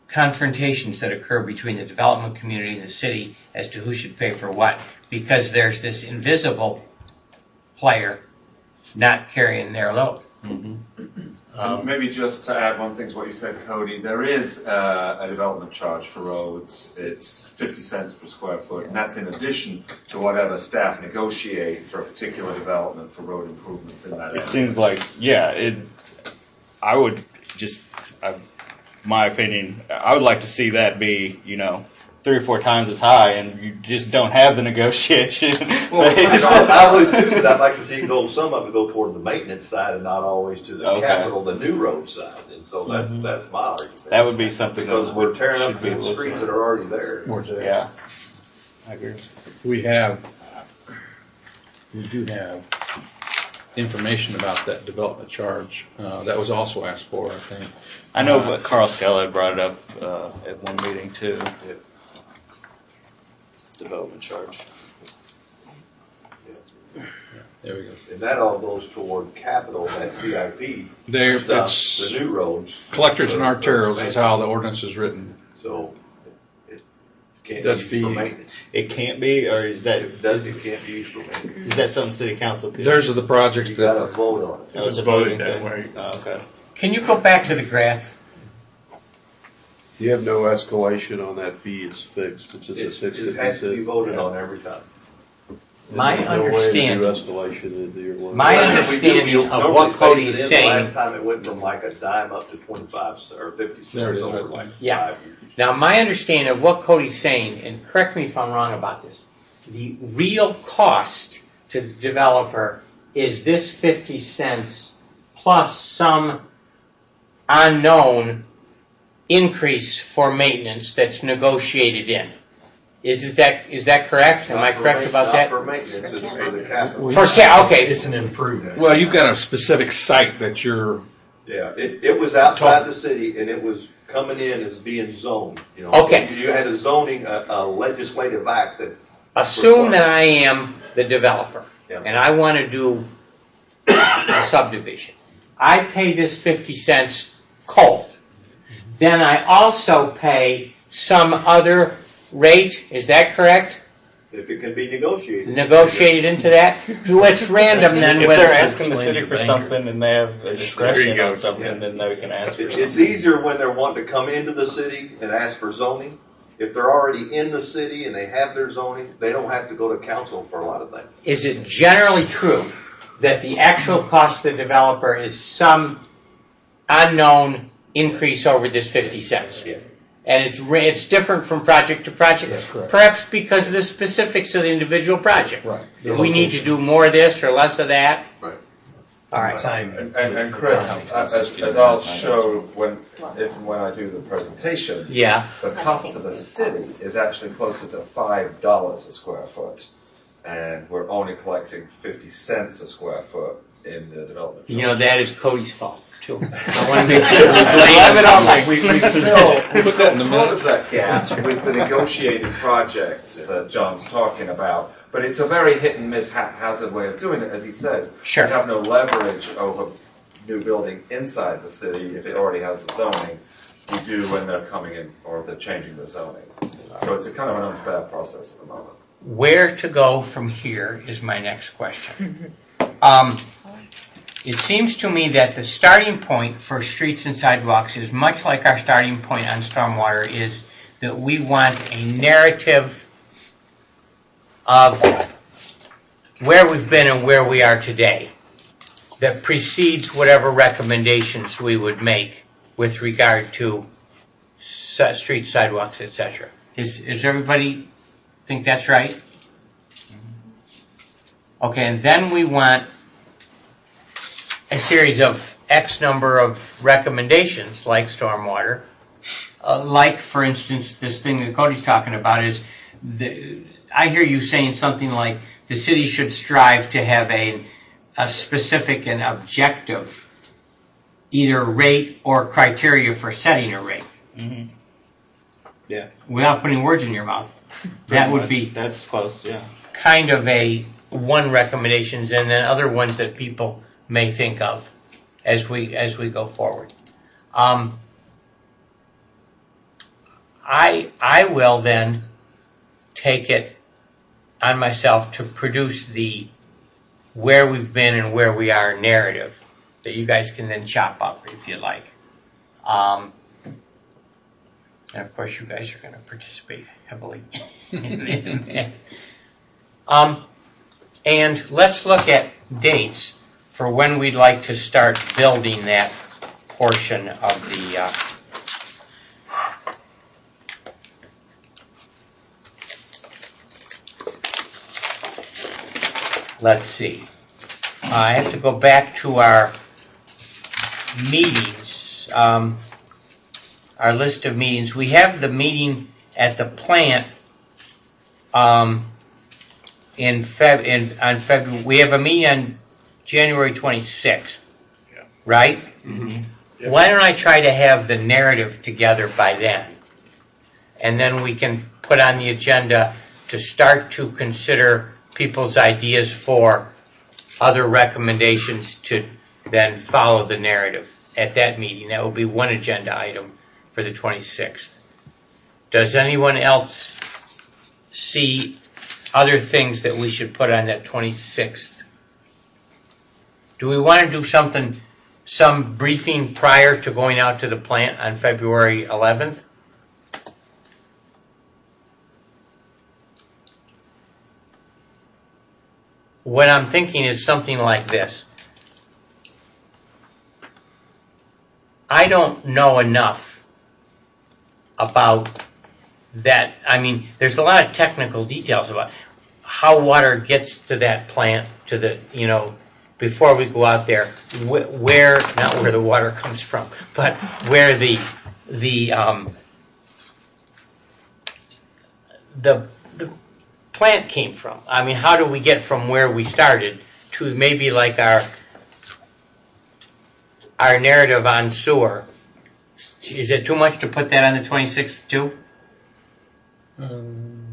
confrontations that occur between the development community and the city as to who should pay for what, because there's this invisible player not carrying their load. Mm-hmm. Um, maybe just to add one thing to what you said, Cody, there is uh, a development charge for roads. It's fifty cents per square foot, and that's in addition to whatever staff negotiate for a particular development for road improvements in that It area. seems like, yeah, it. I would just, I, my opinion, I would like to see that be, you know, three or four times as high, and you just don't have the negotiation. Well, I, I would too, but I'd like to see it go, some of it go toward the maintenance side and not always to the Okay. capital, the new road side. And so that's, Mhm. that's my argument. That would be something Because that we're would- tearing should up be the looked streets at. that are already there. Yeah, I agree. We have, we do have information about that development charge. Uh, that was also asked for, I think. I know, Uh, but Carl Scala had brought it up uh, at one meeting too. Development charge. There we go. And that all goes toward capital, that C I P There, stuff, it's the new roads. collectors and For- for arterials is how the expansion. ordinance is written. So it can't Does be used for be- maintenance. It can't be, or is that It does, it can't be used for maintenance. is that something city council could? Those are the projects You gotta that, vote on it. That was It's a voting voted that thing. way. Oh, okay. Can you go back to the graph? You have no escalation on that fee, it's fixed, it's just a It's- fixed It fifty has to be cent. voted on every time. My There's no way to understanding- do escalation in the year one. My Well, we do- understanding we of normally what phase Cody's it in. saying- Last time it went from like a dime up to twenty-five c- or fifty There it cents is, over right like Yeah. five years. Now, my understanding of what Cody's saying, and correct me if I'm wrong about this, the real cost to the developer is this fifty cents plus some unknown increase for maintenance that's negotiated in. Is it that, is that correct? Am I Not for correct ma- about not that? for maintenance, it's for the capital. For ca- okay. It's an improvement. well, you've got a specific site that you're, Yeah, it, it was outside the city and it was coming in as being zoned, you know. Okay. So you had a zoning, a, a legislative act that. Assume that I am the developer, Yeah. and I want to do a subdivision. I pay this fifty cents cold. Then I also pay some other rate, is that correct? If it can be negotiated. Negotiated into that? So it's random then If whether. they're asking the city for something and they have a discretion go. on something, then they can ask for It- something. It's easier when they're wanting to come into the city and ask for zoning. If they're already in the city and they have their zoning, they don't have to go to council for a lot of things. Is it generally true that the actual cost to the developer is some unknown increase over this fifty cents? And it's re- it's different from project to project? That's correct. Perhaps because of the specifics of the individual project. right. We need to do more of this or less of that? Right. All right. Time. And, and, and Chris, as, as I'll show when, if and when I do the presentation, Yeah. the cost to the city is actually closer to five dollars a square foot, and we're only collecting fifty cents a square foot in the development. You know, that is Cody's fault, too. I want to make sure we blame it on my. We, we still Put that in the close minutes. that gap with the negotiated projects that John's talking about, but it's a very hit and miss haphazard way of doing it, as he says. Sure. You have no leverage over new building inside the city if it already has the zoning. You do when they're coming in or they're changing the zoning. So it's a kind of an unfair process at the moment. Where to go from here is my next question. Um, it seems to me that the starting point for streets and sidewalks is much like our starting point on stormwater, is that we want a narrative of where we've been and where we are today that precedes whatever recommendations we would make with regard to s- streets, sidewalks, et cetera. Is, is everybody think that's right? Okay, and then we want a series of X number of recommendations, like stormwater, uh, like, for instance, this thing that Cody's talking about is, the, I hear you saying something like the city should strive to have a, a specific and objective either rate or criteria for setting a rate. Mm-hmm. Yeah. Without putting words in your mouth. That would be That's close, yeah. kind of a one recommendations, and then other ones that people may think of as we as we go forward. Um, I I will then take it on myself to produce the where we've been and where we are narrative that you guys can then chop up if you like. Um, and of course, you guys are going to participate heavily in, in that. Um, and let's look at dates for when we'd like to start building that portion of the. Uh, let's see. I have to go back to our meetings, um, our list of meetings. We have the meeting at the plant um, in Feb in on February. We have a meeting on January twenty-sixth, yeah. Right? Mm-hmm. Yeah. Why don't I try to have the narrative together by then, and then we can put on the agenda to start to consider people's ideas for other recommendations to then follow the narrative at that meeting. That will be one agenda item for the twenty-sixth. Does anyone else see other things that we should put on that twenty-sixth? Do we want to do something, some briefing prior to going out to the plant on February eleventh? What I'm thinking is something like this. I don't know enough about that. I mean, there's a lot of technical details about how water gets to that plant, to the, you know, before we go out there, wh- where, not where the water comes from, but where the, the, um, the, the plant came from. I mean, how do we get from where we started to maybe like our our narrative on sewer? Is it too much to put that on the twenty-sixth too? Um,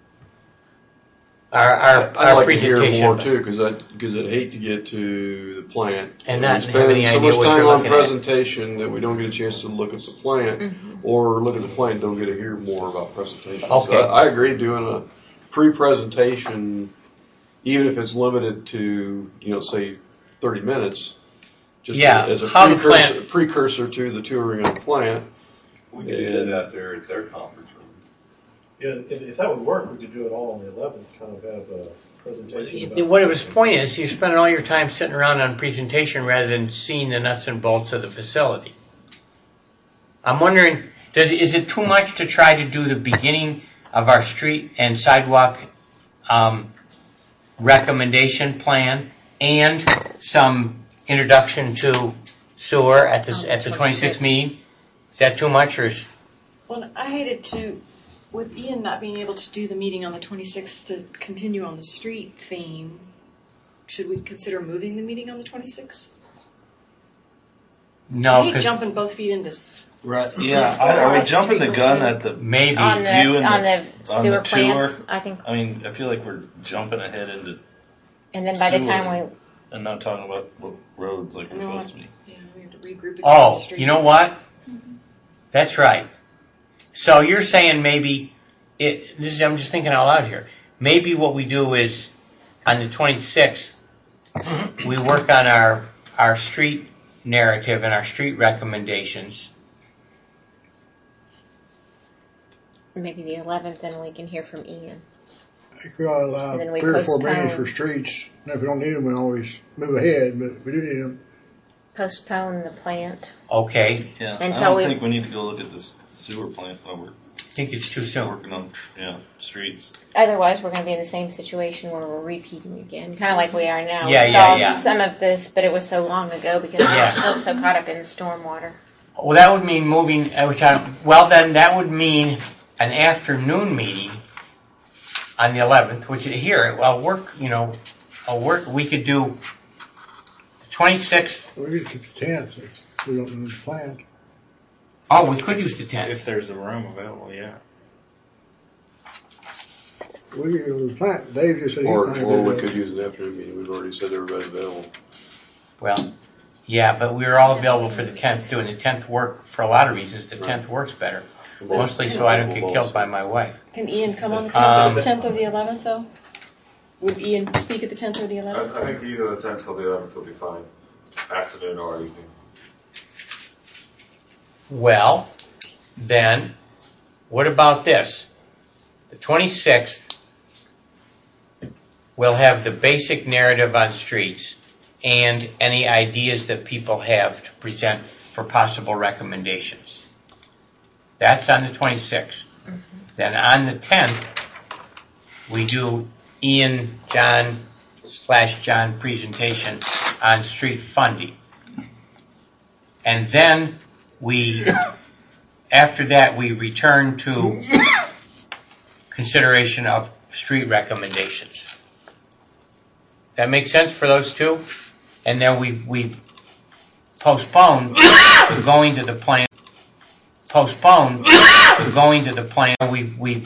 our our, I'd our like presentation. to hear more too, because I because I'd hate to get to the plant and not we spend have any so idea much what time you're on looking at. presentation that we don't get a chance to look at the plant, mm-hmm. or look at the plant and don't get to hear more about presentation. Okay. So I, I agree doing a pre-presentation, even if it's limited to, you know, say thirty minutes, just yeah. as a How the precursor, plant- precursor to the touring of the plant. We could do that out there at their conference room. Yeah, if, if that would work, we could do it all on the eleventh, kind of have a presentation. About what it was point is, you're spending all your time sitting around on presentation rather than seeing the nuts and bolts of the facility. I'm wondering, does is it too much to try to do the beginning of our street and sidewalk um, recommendation plan and some introduction to sewer at the at the twenty-sixth meeting? Is that too much, or is? Well, I hated to, with Ian not being able to do the meeting on the twenty-sixth to continue on the street theme. Should we consider moving the meeting on the twenty-sixth? No, I hate jumping both feet into. S- Right. s- Yeah. I, Are we jumping the gun at the maybe on the, view and on the, the on sewer the plant? tour? I think, I mean, I feel like we're jumping ahead into and then by the sewer time we and not talking about ro- roads like I we're know supposed to be. Yeah, we have to regroup again. Oh, on the streets. you know what? Mm-hmm. That's right. So you're saying maybe it. This is, I'm just thinking out loud here. Maybe what we do is on the twenty-sixth, we work on our our street narrative and our street recommendations. maybe the eleventh, and we can hear from Ian. You could allow And then we three or four postpone. meetings for streets, and if we don't need them, we always move ahead, but if we do need them. Postpone the plant. Okay, Yeah. Until I don't we- think we need to go look at this sewer plant while we're I think it's too soon. working on yeah streets. Otherwise, we're going to be in the same situation where we're repeating again, kind of like we are now. Yeah, we yeah, saw yeah. some of this, but it was so long ago because Yeah. we're still so caught up in stormwater. Well, that would mean moving. uh, Which I, well, then that would mean an afternoon meeting on the eleventh, which is here. Well, work. You know, a work. We could do twenty-sixth. We get to the tenth, if we don't need the plant. Oh, we could use the tenth. If there's a room available, yeah. We get to the plant, Dave just said he Or, might or do we that. could use an afternoon meeting. We've already said everybody's available. Well, yeah, but we were all available for the tenth too, and the tenth work for a lot of reasons. The tenth works better. Mostly so I don't get killed by my wife. Can Ian come on the Um, tenth or the eleventh, though? Would Ian speak at the tenth or the I, eleventh? I think either the tenth or the eleventh will be fine, afternoon or evening. Well, then, what about this? The twenty-sixth, we'll have the basic narrative on streets and any ideas that people have to present for possible recommendations. That's on the twenty-sixth. Mm-hmm. Then on the tenth, we do Ian, John, slash John presentation on street funding. And then we, after that, we return to consideration of street recommendations. That makes sense for those two? And then we, we postpone to going to the plan, postpone to going to the plan. We, we